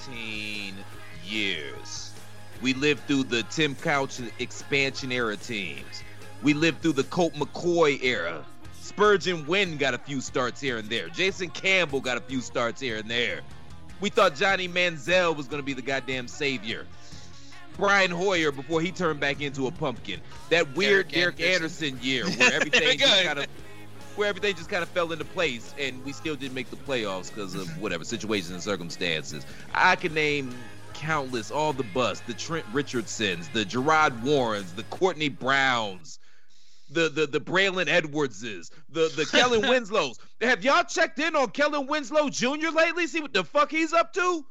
fifteen years. We lived through the Tim Couch expansion era teams. We lived through the Colt McCoy era. Spurgeon Wynn got a few starts here and there. Jason Campbell got a few starts here and there. We thought Johnny Manziel was going to be the goddamn savior. Brian Hoyer before he turned back into a pumpkin. That weird Derek, Derek Anderson. Anderson year where everything just kind of where everything just kind of fell into place, and we still didn't make the playoffs because of whatever situations and circumstances. I can name countless, all the busts, the Trent Richardsons, the Gerard Warrens, the Courtney Browns, the the the Braylon Edwardses, the the Kellen Winslows. Have y'all checked in on Kellen Winslow Junior lately? See what the fuck he's up to?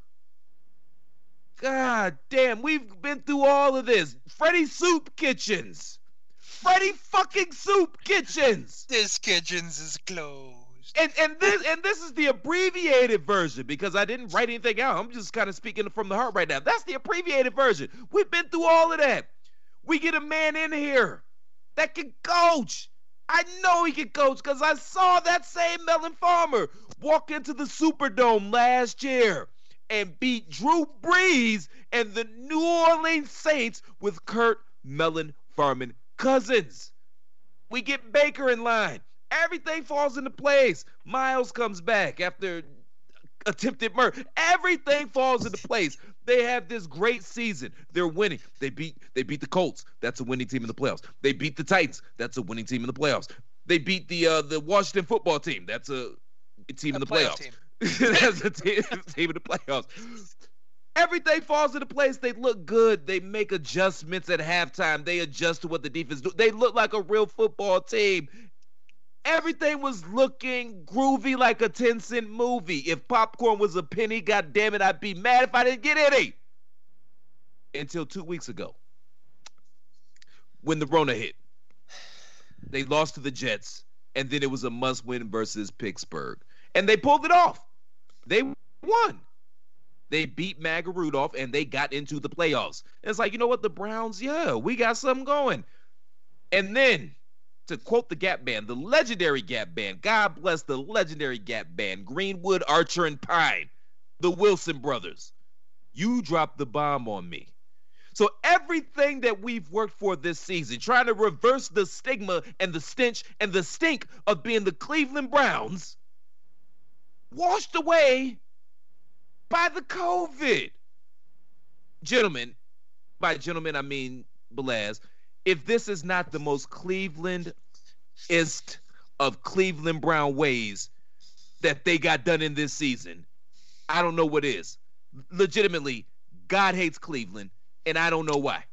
God damn, we've been through all of this. Freddie Soup Kitchens. Freddie fucking Soup Kitchens. This Kitchens is closed. And and this and this is the abbreviated version because I didn't write anything out. I'm just kind of speaking from the heart right now. That's the abbreviated version. We've been through all of that. We get a man in here that can coach. I know he can coach because I saw that same Melon Farmer walk into the Superdome last year and beat Drew Brees and the New Orleans Saints with Kurt Melon Farman Cousins. We get Baker in line. Everything falls into place. Miles comes back after attempted murder. Everything falls into place. They have this great season. They're winning. They beat they beat the Colts. That's a winning team in the playoffs. They beat the Titans. That's a winning team in the playoffs. They beat the uh, the Washington football team. That's a team a in the playoffs. Team. That's a team, team in the playoffs. Everything falls into place. They look good. They make adjustments at halftime. They adjust to what the defense do. They look like a real football team. Everything was looking groovy like a ten cent movie. If popcorn was a penny, God damn it, I'd be mad if I didn't get any. Until two weeks ago, when the Rona hit. They lost to the Jets, and then it was a must-win versus Pittsburgh. And they pulled it off. They won. They beat Maga Rudolph, and they got into the playoffs. And it's like, you know what? The Browns, yeah, we got something going. And then, to quote the Gap Band, the legendary Gap Band, God bless the legendary Gap Band, Greenwood, Archer, and Pine, the Wilson brothers, you dropped the bomb on me. So everything that we've worked for this season, trying to reverse the stigma and the stench and the stink of being the Cleveland Browns, washed away by the COVID. Gentlemen, by gentlemen, I mean Belaz, if this is not the most Cleveland-ist of Cleveland Brown ways that they got done in this season, I don't know what is. Legitimately, God hates Cleveland, and I don't know why.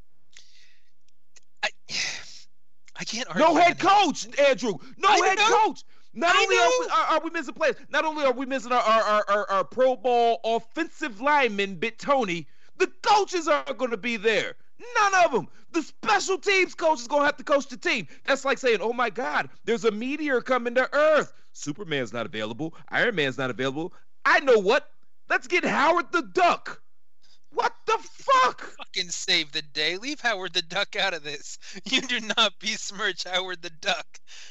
I, I can't argue. No head coach, Andrew. No I head know. coach. Not I only know. are we, are, are we missing players, not only are we missing our, our, our, our, our Pro Bowl offensive lineman, Bit Tony, the coaches are going to be there. None of them. The special teams coach is going to have to coach the team. That's like saying, oh, my God, there's a meteor coming to Earth. Superman's not available. Iron Man's not available. I know what. Let's get Howard the Duck. What the fuck? Fucking save the day. Leave Howard the Duck out of this. You do not besmirch Howard the Duck.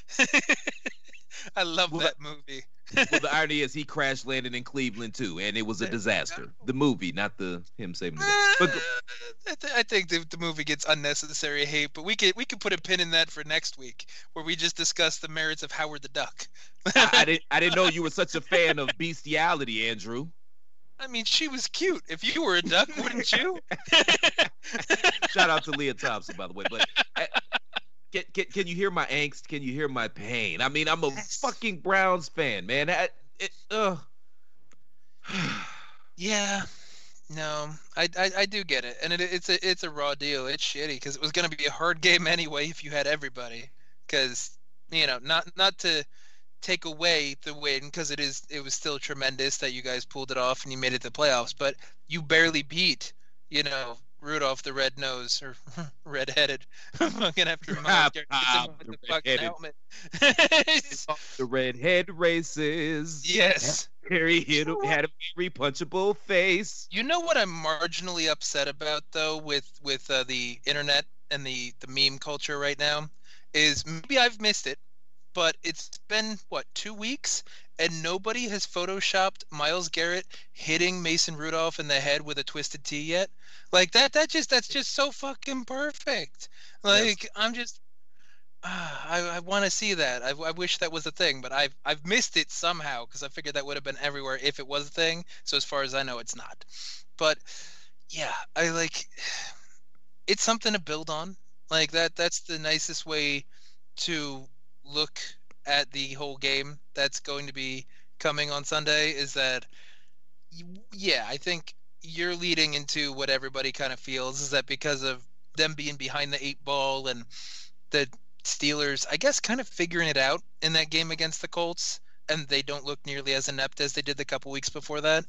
I love well, that movie. Well, the irony is he crash landed in Cleveland too, and it was a disaster. The movie, not the him saving the day. But the, I, th- I think the, the movie gets unnecessary hate, but we could we could put a pin in that for next week, where we just discuss the merits of Howard the Duck. I, I didn't I didn't know you were such a fan of bestiality, Andrew. I mean, she was cute. If you were a duck, wouldn't you? Shout out to Leah Thompson, by the way. But uh, can, can, can you hear my angst? Can you hear my pain? I mean, I'm a Yes. fucking Browns fan, man. I, it, uh. Yeah. No, I, I I do get it, and it, it's a it's a raw deal. It's shitty because it was going to be a hard game anyway if you had everybody. Because you know, not not to take away the win, because it is it was still tremendous that you guys pulled it off and you made it to the playoffs, but you barely beat, you know, Rudolph the red nose or red-headed fucking after Miles Garrett hits him with the fucking helmet. The redhead races. Yes. Harry hit him, had a very punchable face. You know what I'm marginally upset about though with with uh, the internet and the the meme culture right now is maybe I've missed it, but it's been what two weeks and nobody has photoshopped Myles Garrett hitting Mason Rudolph in the head with a twisted T yet. Like that, that just that's just so fucking perfect. Like yes. I'm just, uh, I, I want to see that. I, I wish that was a thing, but I've I've missed it somehow because I figured that would have been everywhere if it was a thing. So as far as I know, it's not. But yeah, I like. It's something to build on. Like that. That's the nicest way to look at the whole game that's going to be coming on Sunday. Is that, yeah, I think you're leading into what everybody kind of feels is that because of them being behind the eight ball and the Steelers, I guess, kind of figuring it out in that game against the Colts, and they don't look nearly as inept as they did the couple weeks before that.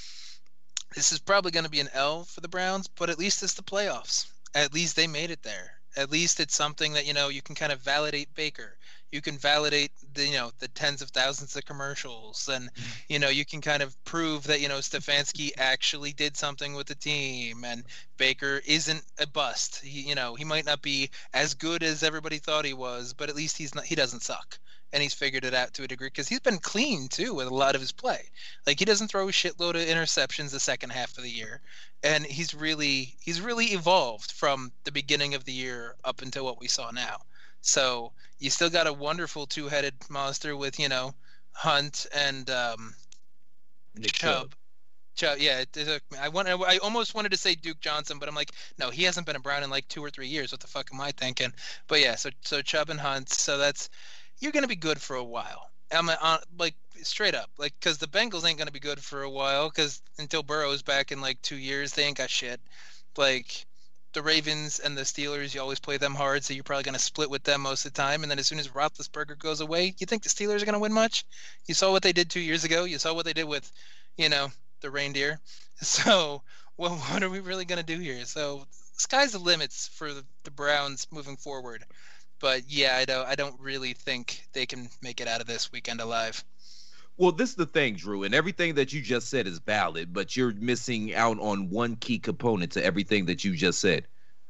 This is probably going to be an L for the Browns, but at least it's the playoffs. At least they made it there. At least it's something that, you know, you can kind of validate Baker. You can validate the, you know, the tens of thousands of commercials, and, you know, you can kind of prove that, you know, Stefanski actually did something with the team, and Baker isn't a bust. He, you know, he might not be as good as everybody thought he was, but at least he's not, he doesn't suck. And he's figured it out to a degree because he's been clean too with a lot of his play. Like he doesn't throw a shitload of interceptions the second half of the year, and he's really he's really evolved from the beginning of the year up until what we saw now. So you still got a wonderful two-headed monster with, you know, Hunt and um, Nick Chubb. Chubb, yeah. It, it, I want I almost wanted to say Duke Johnson, but I'm like, no, he hasn't been a Brown in like two or three years. What the fuck am I thinking? But yeah, so so Chubb and Hunt. So that's. You're going to be good for a while. I'm uh, like straight up, like, because the Bengals ain't going to be good for a while because until Burrow's back in like two years, they ain't got shit. Like the Ravens and the Steelers, you always play them hard, so you're probably going to split with them most of the time. And then as soon as Roethlisberger goes away, you think the Steelers are going to win much? You saw what they did two years ago. You saw what they did with, you know, the reindeer. So, well, what are we really going to do here? So, sky's the limits for the, the Browns moving forward. But yeah, I don't. I don't really think they can make it out of this weekend alive. Well, this is the thing, Drew, and everything that you just said is valid, but you're missing out on one key component to everything that you just said.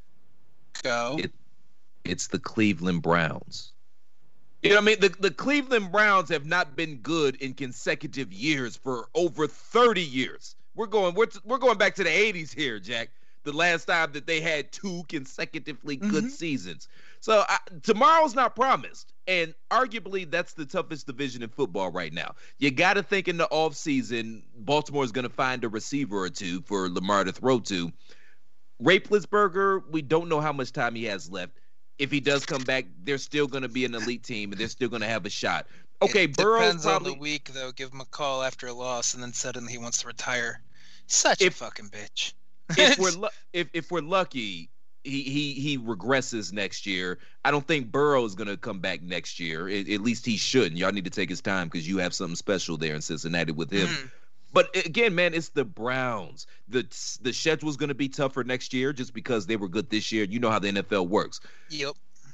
Go. It, it's the Cleveland Browns. You know what I mean? The the Cleveland Browns have not been good in consecutive years for over thirty years. We're going. We're we're going back to the eighties here, Jack. The last time that they had two consecutively good mm-hmm. seasons. So I, tomorrow's not promised. And arguably, that's the toughest division in football right now. You got to think in the offseason, Baltimore is going to find a receiver or two for Lamar to throw to. Ray Plitzberger, we don't know how much time he has left. If he does come back, they're still going to be an elite team, and they're still going to have a shot. Okay, it Burrow depends probably... on the week, though. Give him a call after a loss, and then suddenly he wants to retire. Such if, a fucking bitch. if we're lu- if if we're lucky, he he he regresses next year. I don't think Burrow is going to come back next year. It, at least he shouldn't. Y'all need to take his time because you have something special there in Cincinnati with him. Mm. But again, man, it's the Browns. The the schedule is going to be tougher next year just because they were good this year. You know how the N F L works. Yep.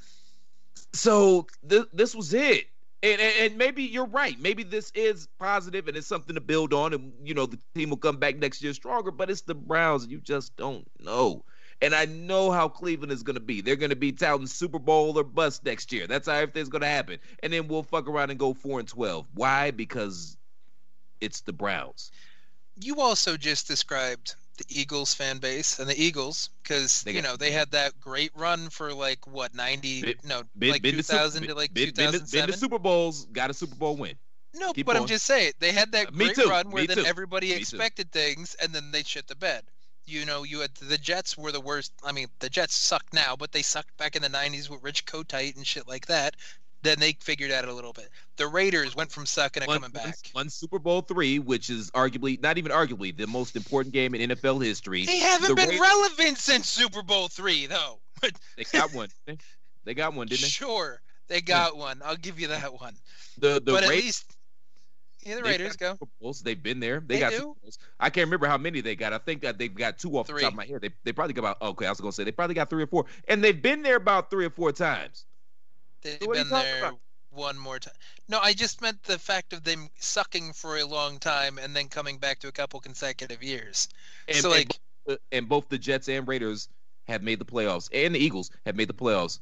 So th- this was it. And, and and maybe you're right. Maybe this is positive and it's something to build on. And, you know, the team will come back next year stronger. But it's the Browns. You just don't know. And I know how Cleveland is going to be. They're going to be touting Super Bowl or bust next year. That's how everything's going to happen. And then we'll fuck around and go four and twelve. Why? Because it's the Browns. You also just described the Eagles fan base and the Eagles because, you know, they had that great run for like, what, ninety, been, no, been, like been two thousand to like been, two thousand seven. Been to Super Bowls, got a Super Bowl win. No, Keep but going. I'm just saying, they had that Uh, great too. run where Me then too. everybody Me expected things and then they shit the bed. You know, you had the Jets were the worst. I mean, the Jets suck now, but they sucked back in the nineties with Rich Kotite and shit like that. Then they figured out a little bit. The Raiders went from sucking to One, coming back. One Super Bowl three, which is arguably, not even arguably, the most important game in N F L history. They haven't the been Raiders, relevant since Super Bowl three, though. They got one. They got one, didn't they? Sure, they got yeah. one. I'll give you that one. The the but Ra- at least, yeah, the Raiders go. Super Bowls. They've been there. They, they got do. Super Bowls. I can't remember how many they got. I think that they've got two off three. the top of my head. They they probably got about. Okay, I was gonna say they probably got three or four, and they've been there about three or four times. They've so been there about? one more time. No, I just meant the fact of them sucking for a long time and then coming back to a couple consecutive years. And, so, and like, both, and both the Jets and Raiders have made the playoffs, and the Eagles have made the playoffs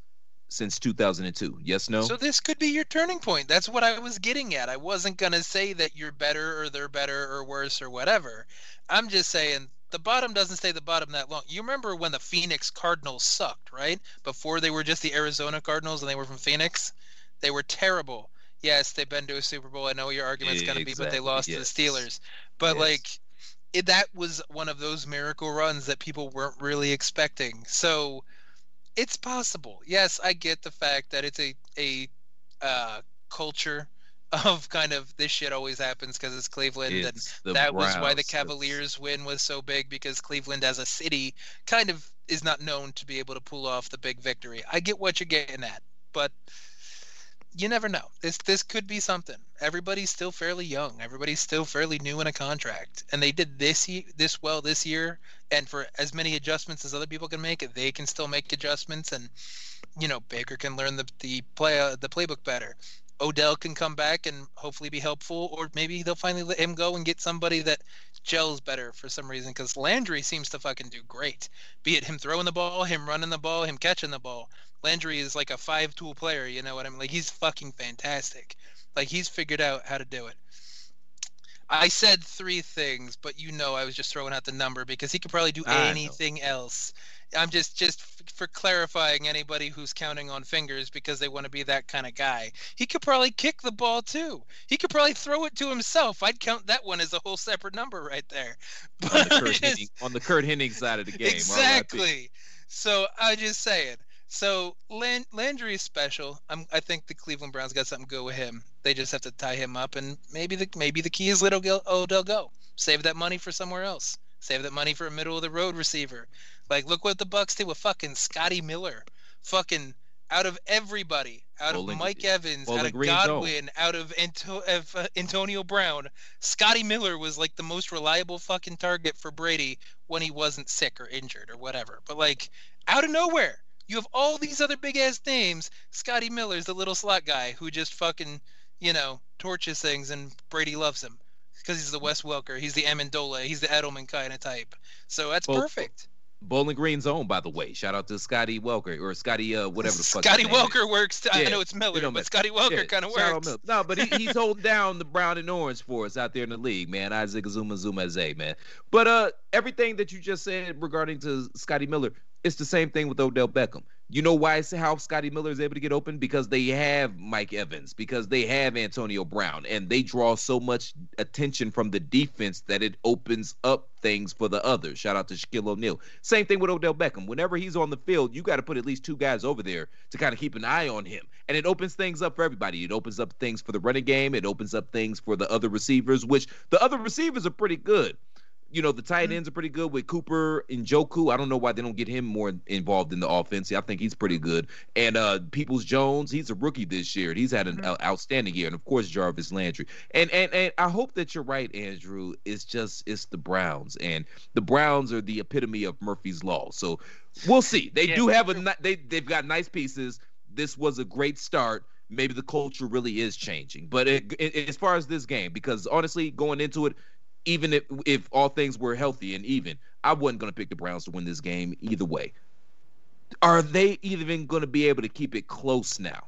since two thousand two. Yes, no? So this could be your turning point. That's what I was getting at. I wasn't going to say that you're better or they're better or worse or whatever. I'm just saying the bottom doesn't stay the bottom that long. You remember when the Phoenix Cardinals sucked, right? Before they were just the Arizona Cardinals and they were from Phoenix? They were terrible. Yes, they've been to a Super Bowl. I know your argument's going to be, but they lost yes. to the Steelers. But, yes. like, it, that was one of those miracle runs that people weren't really expecting. So it's possible. Yes, I get the fact that it's a, a uh, culture of kind of this shit always happens because it's Cleveland. It's and that Browns. was why the Cavaliers win was so big, because Cleveland as a city kind of is not known to be able to pull off the big victory. I get what you're getting at, but you never know. This this could be something. Everybody's still fairly young. Everybody's still fairly new in a contract, and they did this this well this year. And for as many adjustments as other people can make, they can still make adjustments. And you know, Baker can learn the the play uh, the playbook better. Odell can come back and hopefully be helpful, or maybe they'll finally let him go and get somebody that gels better for some reason, because Landry seems to fucking do great. Be it him throwing the ball, him running the ball, him catching the ball. Landry is like a five-tool player, you know what I mean? Like, he's fucking fantastic. Like, he's figured out how to do it. I said three things, but you know I was just throwing out the number because he could probably do I anything know. else. I'm just just f- for clarifying anybody who's counting on fingers because they want to be that kind of guy. He could probably kick the ball too. He could probably throw it to himself. I'd count that one as a whole separate number right there. But on, the Kurt just, Hennig, on the Kurt Hennig side of the game. Exactly. So I just saying. So Land- Landry is special. I'm, I think the Cleveland Browns got something good with him. They just have to tie him up, and maybe the maybe the key is let Odell, Odell go. Save that money for somewhere else. Save that money for a middle of the road receiver. Like, look what the Bucks did with fucking Scotty Miller. Fucking out of everybody, out Bowling, of Mike Evans, Bowling out of Green Godwin, Zone. out of, Anto- of uh, Antonio Brown, Scotty Miller was like the most reliable fucking target for Brady when he wasn't sick or injured or whatever. But like, out of nowhere, you have all these other big ass names. Scotty Miller's the little slot guy who just fucking, you know, torches things, and Brady loves him because he's the Wes Welker, he's the Amendola, he's the Edelman kind of type. So that's Well, perfect. Bowling Green Zone, by the way. Shout out to Scotty Welker or Scotty, uh, whatever the fuck. Scotty his name Welker is. works. To, Yeah, I know it's Miller, it don't but matter. Scotty Welker Yeah, kind of shout out works. Miller. No, but he, he's holding down the brown and orange for us out there in the league, man. Isaac Azuma Zuma Zay, man. But uh, everything that you just said regarding to Scotty Miller, it's the same thing with Odell Beckham. You know why it's how Scotty Miller is able to get open? Because they have Mike Evans, because they have Antonio Brown, and they draw so much attention from the defense that it opens up things for the others. Shout out to Shaquille O'Neal. Same thing with Odell Beckham. Whenever he's on the field, you got to put at least two guys over there to kind of keep an eye on him. And it opens things up for everybody. It opens up things for the running game. It opens up things for the other receivers, which the other receivers are pretty good. You know, the tight ends are pretty good with Cooper and Njoku. I don't know why they don't get him more involved in the offense. I think he's pretty good. And uh, Peoples-Jones, he's a rookie this year. He's had an mm-hmm. outstanding year. And, of course, Jarvis Landry. And, and and I hope that you're right, Andrew. It's just it's the Browns. And the Browns are the epitome of Murphy's Law. So we'll see. They yeah, do have a – they, they've got nice pieces. This was a great start. Maybe the culture really is changing. But it, it, as far as this game, because, honestly, going into it, even if, if all things were healthy and even, I wasn't going to pick the Browns to win this game either way. Are they even going to be able to keep it close now?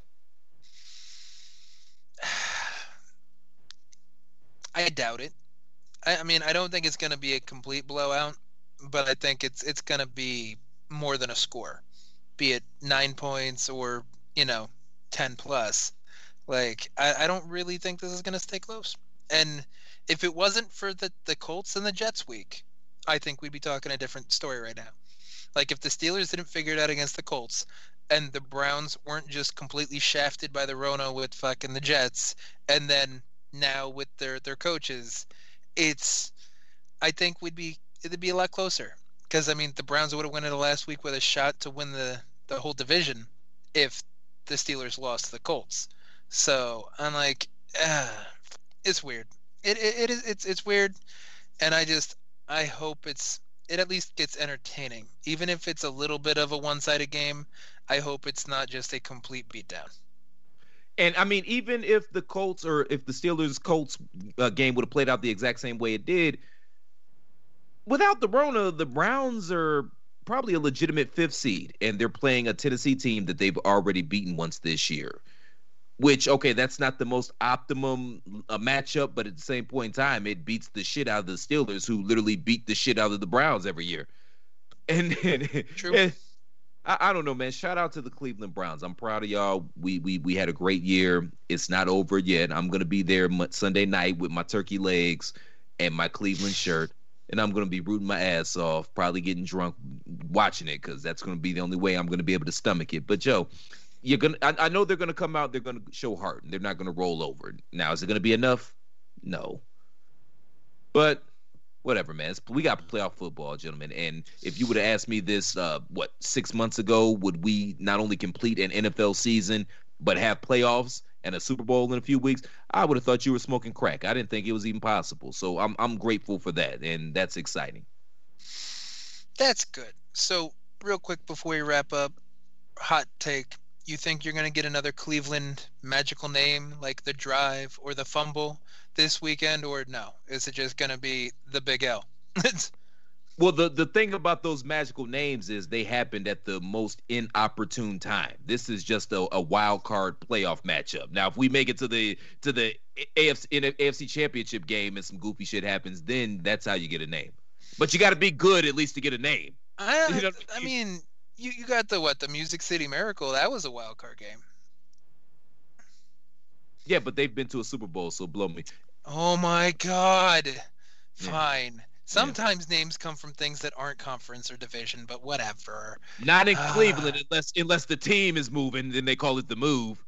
I doubt it. I, I mean, I don't think it's going to be a complete blowout, but I think it's it's going to be more than a score, be it nine points or, you know, ten plus. Like, I, I don't really think this is going to stay close. And if it wasn't for the, the Colts and the Jets week, I think we'd be talking a different story right now. Like, if the Steelers didn't figure it out against the Colts and the Browns weren't just completely shafted by the Rona with fucking the Jets, and then now with their, their coaches, it's – I think we'd be – it'd be a lot closer. Because, I mean, the Browns would have won it last week with a shot to win the, the whole division if the Steelers lost to the Colts. So, I'm like, ah, it's weird. It, it it is it's it's weird, and I just I hope it's it at least gets entertaining, even if it's a little bit of a one-sided game. I hope it's not just a complete beatdown. And I mean, even if the Colts or if the Steelers Colts uh, game would have played out the exact same way it did, without the Rona, the Browns are probably a legitimate fifth seed, and they're playing a Tennessee team that they've already beaten once this year. Which, okay, that's not the most optimum uh, matchup, but at the same point in time, it beats the shit out of the Steelers, who literally beat the shit out of the Browns every year. And, and, True. and I, I don't know, man. Shout out to the Cleveland Browns. I'm proud of y'all. We we we had a great year. It's not over yet. I'm gonna be there Sunday night with my turkey legs and my Cleveland shirt, and I'm gonna be rooting my ass off, probably getting drunk watching it, because that's gonna be the only way I'm gonna be able to stomach it. But Joe, you're gonna. I, I know they're gonna come out. They're gonna show heart. They're not gonna roll over. Now, is it gonna be enough? No. But whatever, man. It's, we got playoff football, gentlemen. And if you would have asked me this, uh, what, six months ago, would we not only complete an N F L season but have playoffs and a Super Bowl in a few weeks, I would have thought you were smoking crack. I didn't think it was even possible. So I'm I'm grateful for that, and that's exciting. That's good. So real quick before we wrap up, hot take. You think you're going to get another Cleveland magical name like the Drive or the Fumble this weekend, or no? Is it just going to be the Big L? Well, the, the thing about those magical names is they happened at the most inopportune time. This is just a, a wild card playoff matchup. Now, if we make it to the to the A F C, in a A F C Championship game and some goofy shit happens, then that's how you get a name. But you got to be good at least to get a name. I, You know, I mean, you, you got the, what, the Music City Miracle. That was a wild card game. Yeah, but they've been to a Super Bowl, so blow me. Oh, my God. Fine. Sometimes yeah. names come from things that aren't conference or division, but whatever. Not in uh, Cleveland, unless unless the team is moving, then they call it the move.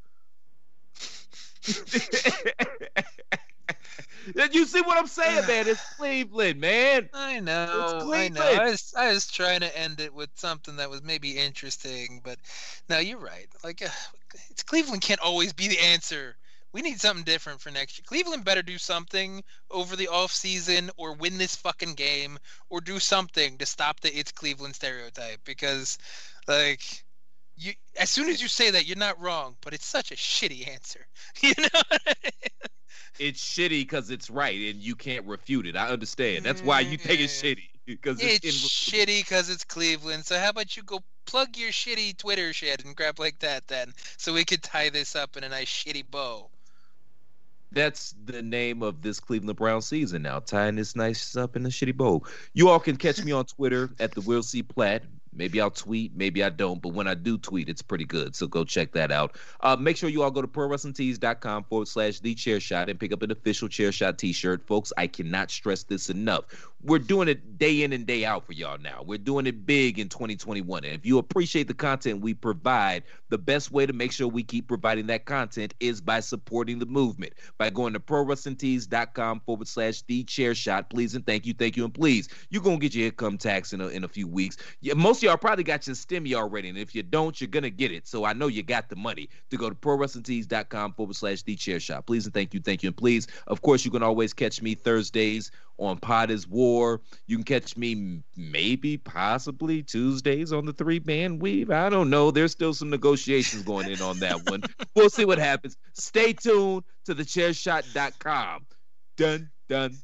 You see what I'm saying, man? It's Cleveland, man. I know. It's I know. Cleveland. I was, I was trying to end it with something that was maybe interesting, but no, you're right. Like, uh, it's Cleveland can't always be the answer. We need something different for next year. Cleveland better do something over the offseason or win this fucking game or do something to stop the It's Cleveland stereotype, because, like, you as soon as you say that, you're not wrong, but it's such a shitty answer. You know what I mean? It's shitty because it's right, and you can't refute it. I understand. That's why you think it's shitty. Because it's, it's shitty because it's Cleveland. So how about you go plug your shitty Twitter shit and grab like that then, so we could tie this up in a nice shitty bow. That's the name of this Cleveland Browns season now, tying this nice up in a shitty bow. You all can catch me on Twitter at the Will C. Platt. Maybe I'll tweet, maybe I don't, but when I do tweet, it's pretty good, so go check that out. Uh, make sure you all go to prowrestlingtees.com forward slash the chair shot and pick up an official Chair Shot t-shirt. Folks, I cannot stress this enough. We're doing it day in and day out for y'all now. We're doing it big in twenty twenty-one, and if you appreciate the content we provide, the best way to make sure we keep providing that content is by supporting the movement, by going to prowrestlingtees.com forward slash the chair shot. Please and thank you, thank you, and please. You're going to get your income tax in a, in a few weeks. Yeah, most of y'all probably got your stimmy already, and if you don't, you're going to get it. So I know you got the money to go to prowrestlingtees.com forward slash the chair shot. Please and thank you, thank you, and please. Of course, you can always catch me Thursdays on Pod is War. You can catch me maybe, possibly Tuesdays on the three-man weave. I don't know. There's still some negotiations going in on that one. We'll see what happens. Stay tuned to the chair shot dot com. Dun, dun,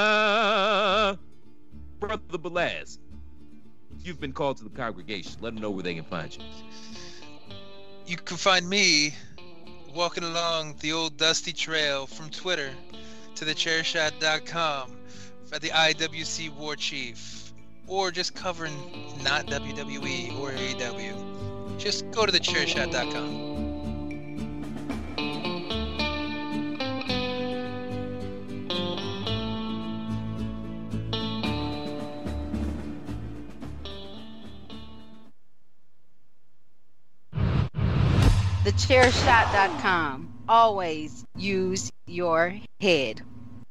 dun. Brother Belaz, you've been called to the congregation. Let them know where they can find you. You can find me walking along the old dusty trail from Twitter to the chair shot dot com at the I W C War Chief, or just covering not W W E or A E W. Just go to the chair shot dot com. the chair shot dot com. Always use your head.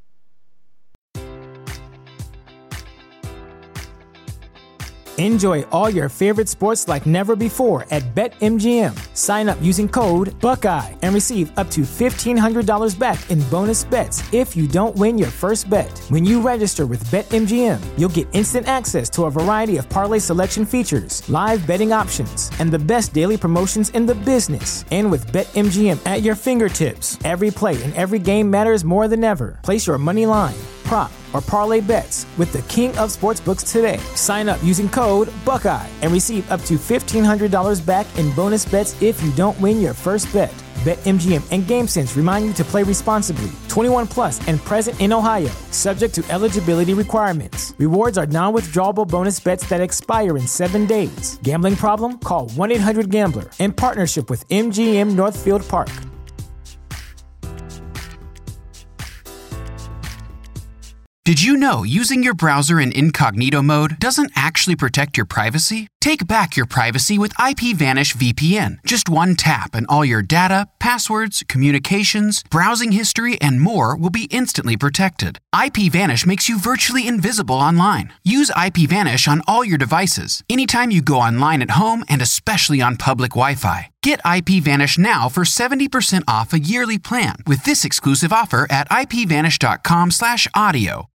Enjoy all your favorite sports like never before at BetMGM. Sign up using code Buckeye and receive up to fifteen hundred dollars back in bonus bets if you don't win your first bet. When you register with BetMGM, you'll get instant access to a variety of parlay selection features, live betting options, and the best daily promotions in the business. And with BetMGM at your fingertips, every play and every game matters more than ever. Place your money line, prop, or parlay bets with the king of sportsbooks today. Sign up using code Buckeye and receive up to fifteen hundred dollars back in bonus bets if you don't win your first bet. BetMGM and GameSense remind you to play responsibly. twenty-one plus and present in Ohio, subject to eligibility requirements. Rewards are non-withdrawable bonus bets that expire in seven days. Gambling problem? Call one eight hundred gambler. In partnership with M G M Northfield Park. Did you know using your browser in incognito mode doesn't actually protect your privacy? Take back your privacy with IPVanish V P N. Just one tap and all your data, passwords, communications, browsing history, and more will be instantly protected. IPVanish makes you virtually invisible online. Use IPVanish on all your devices, anytime you go online at home and especially on public Wi-Fi. Get IPVanish now for seventy percent off a yearly plan with this exclusive offer at ipvanish.com slash audio.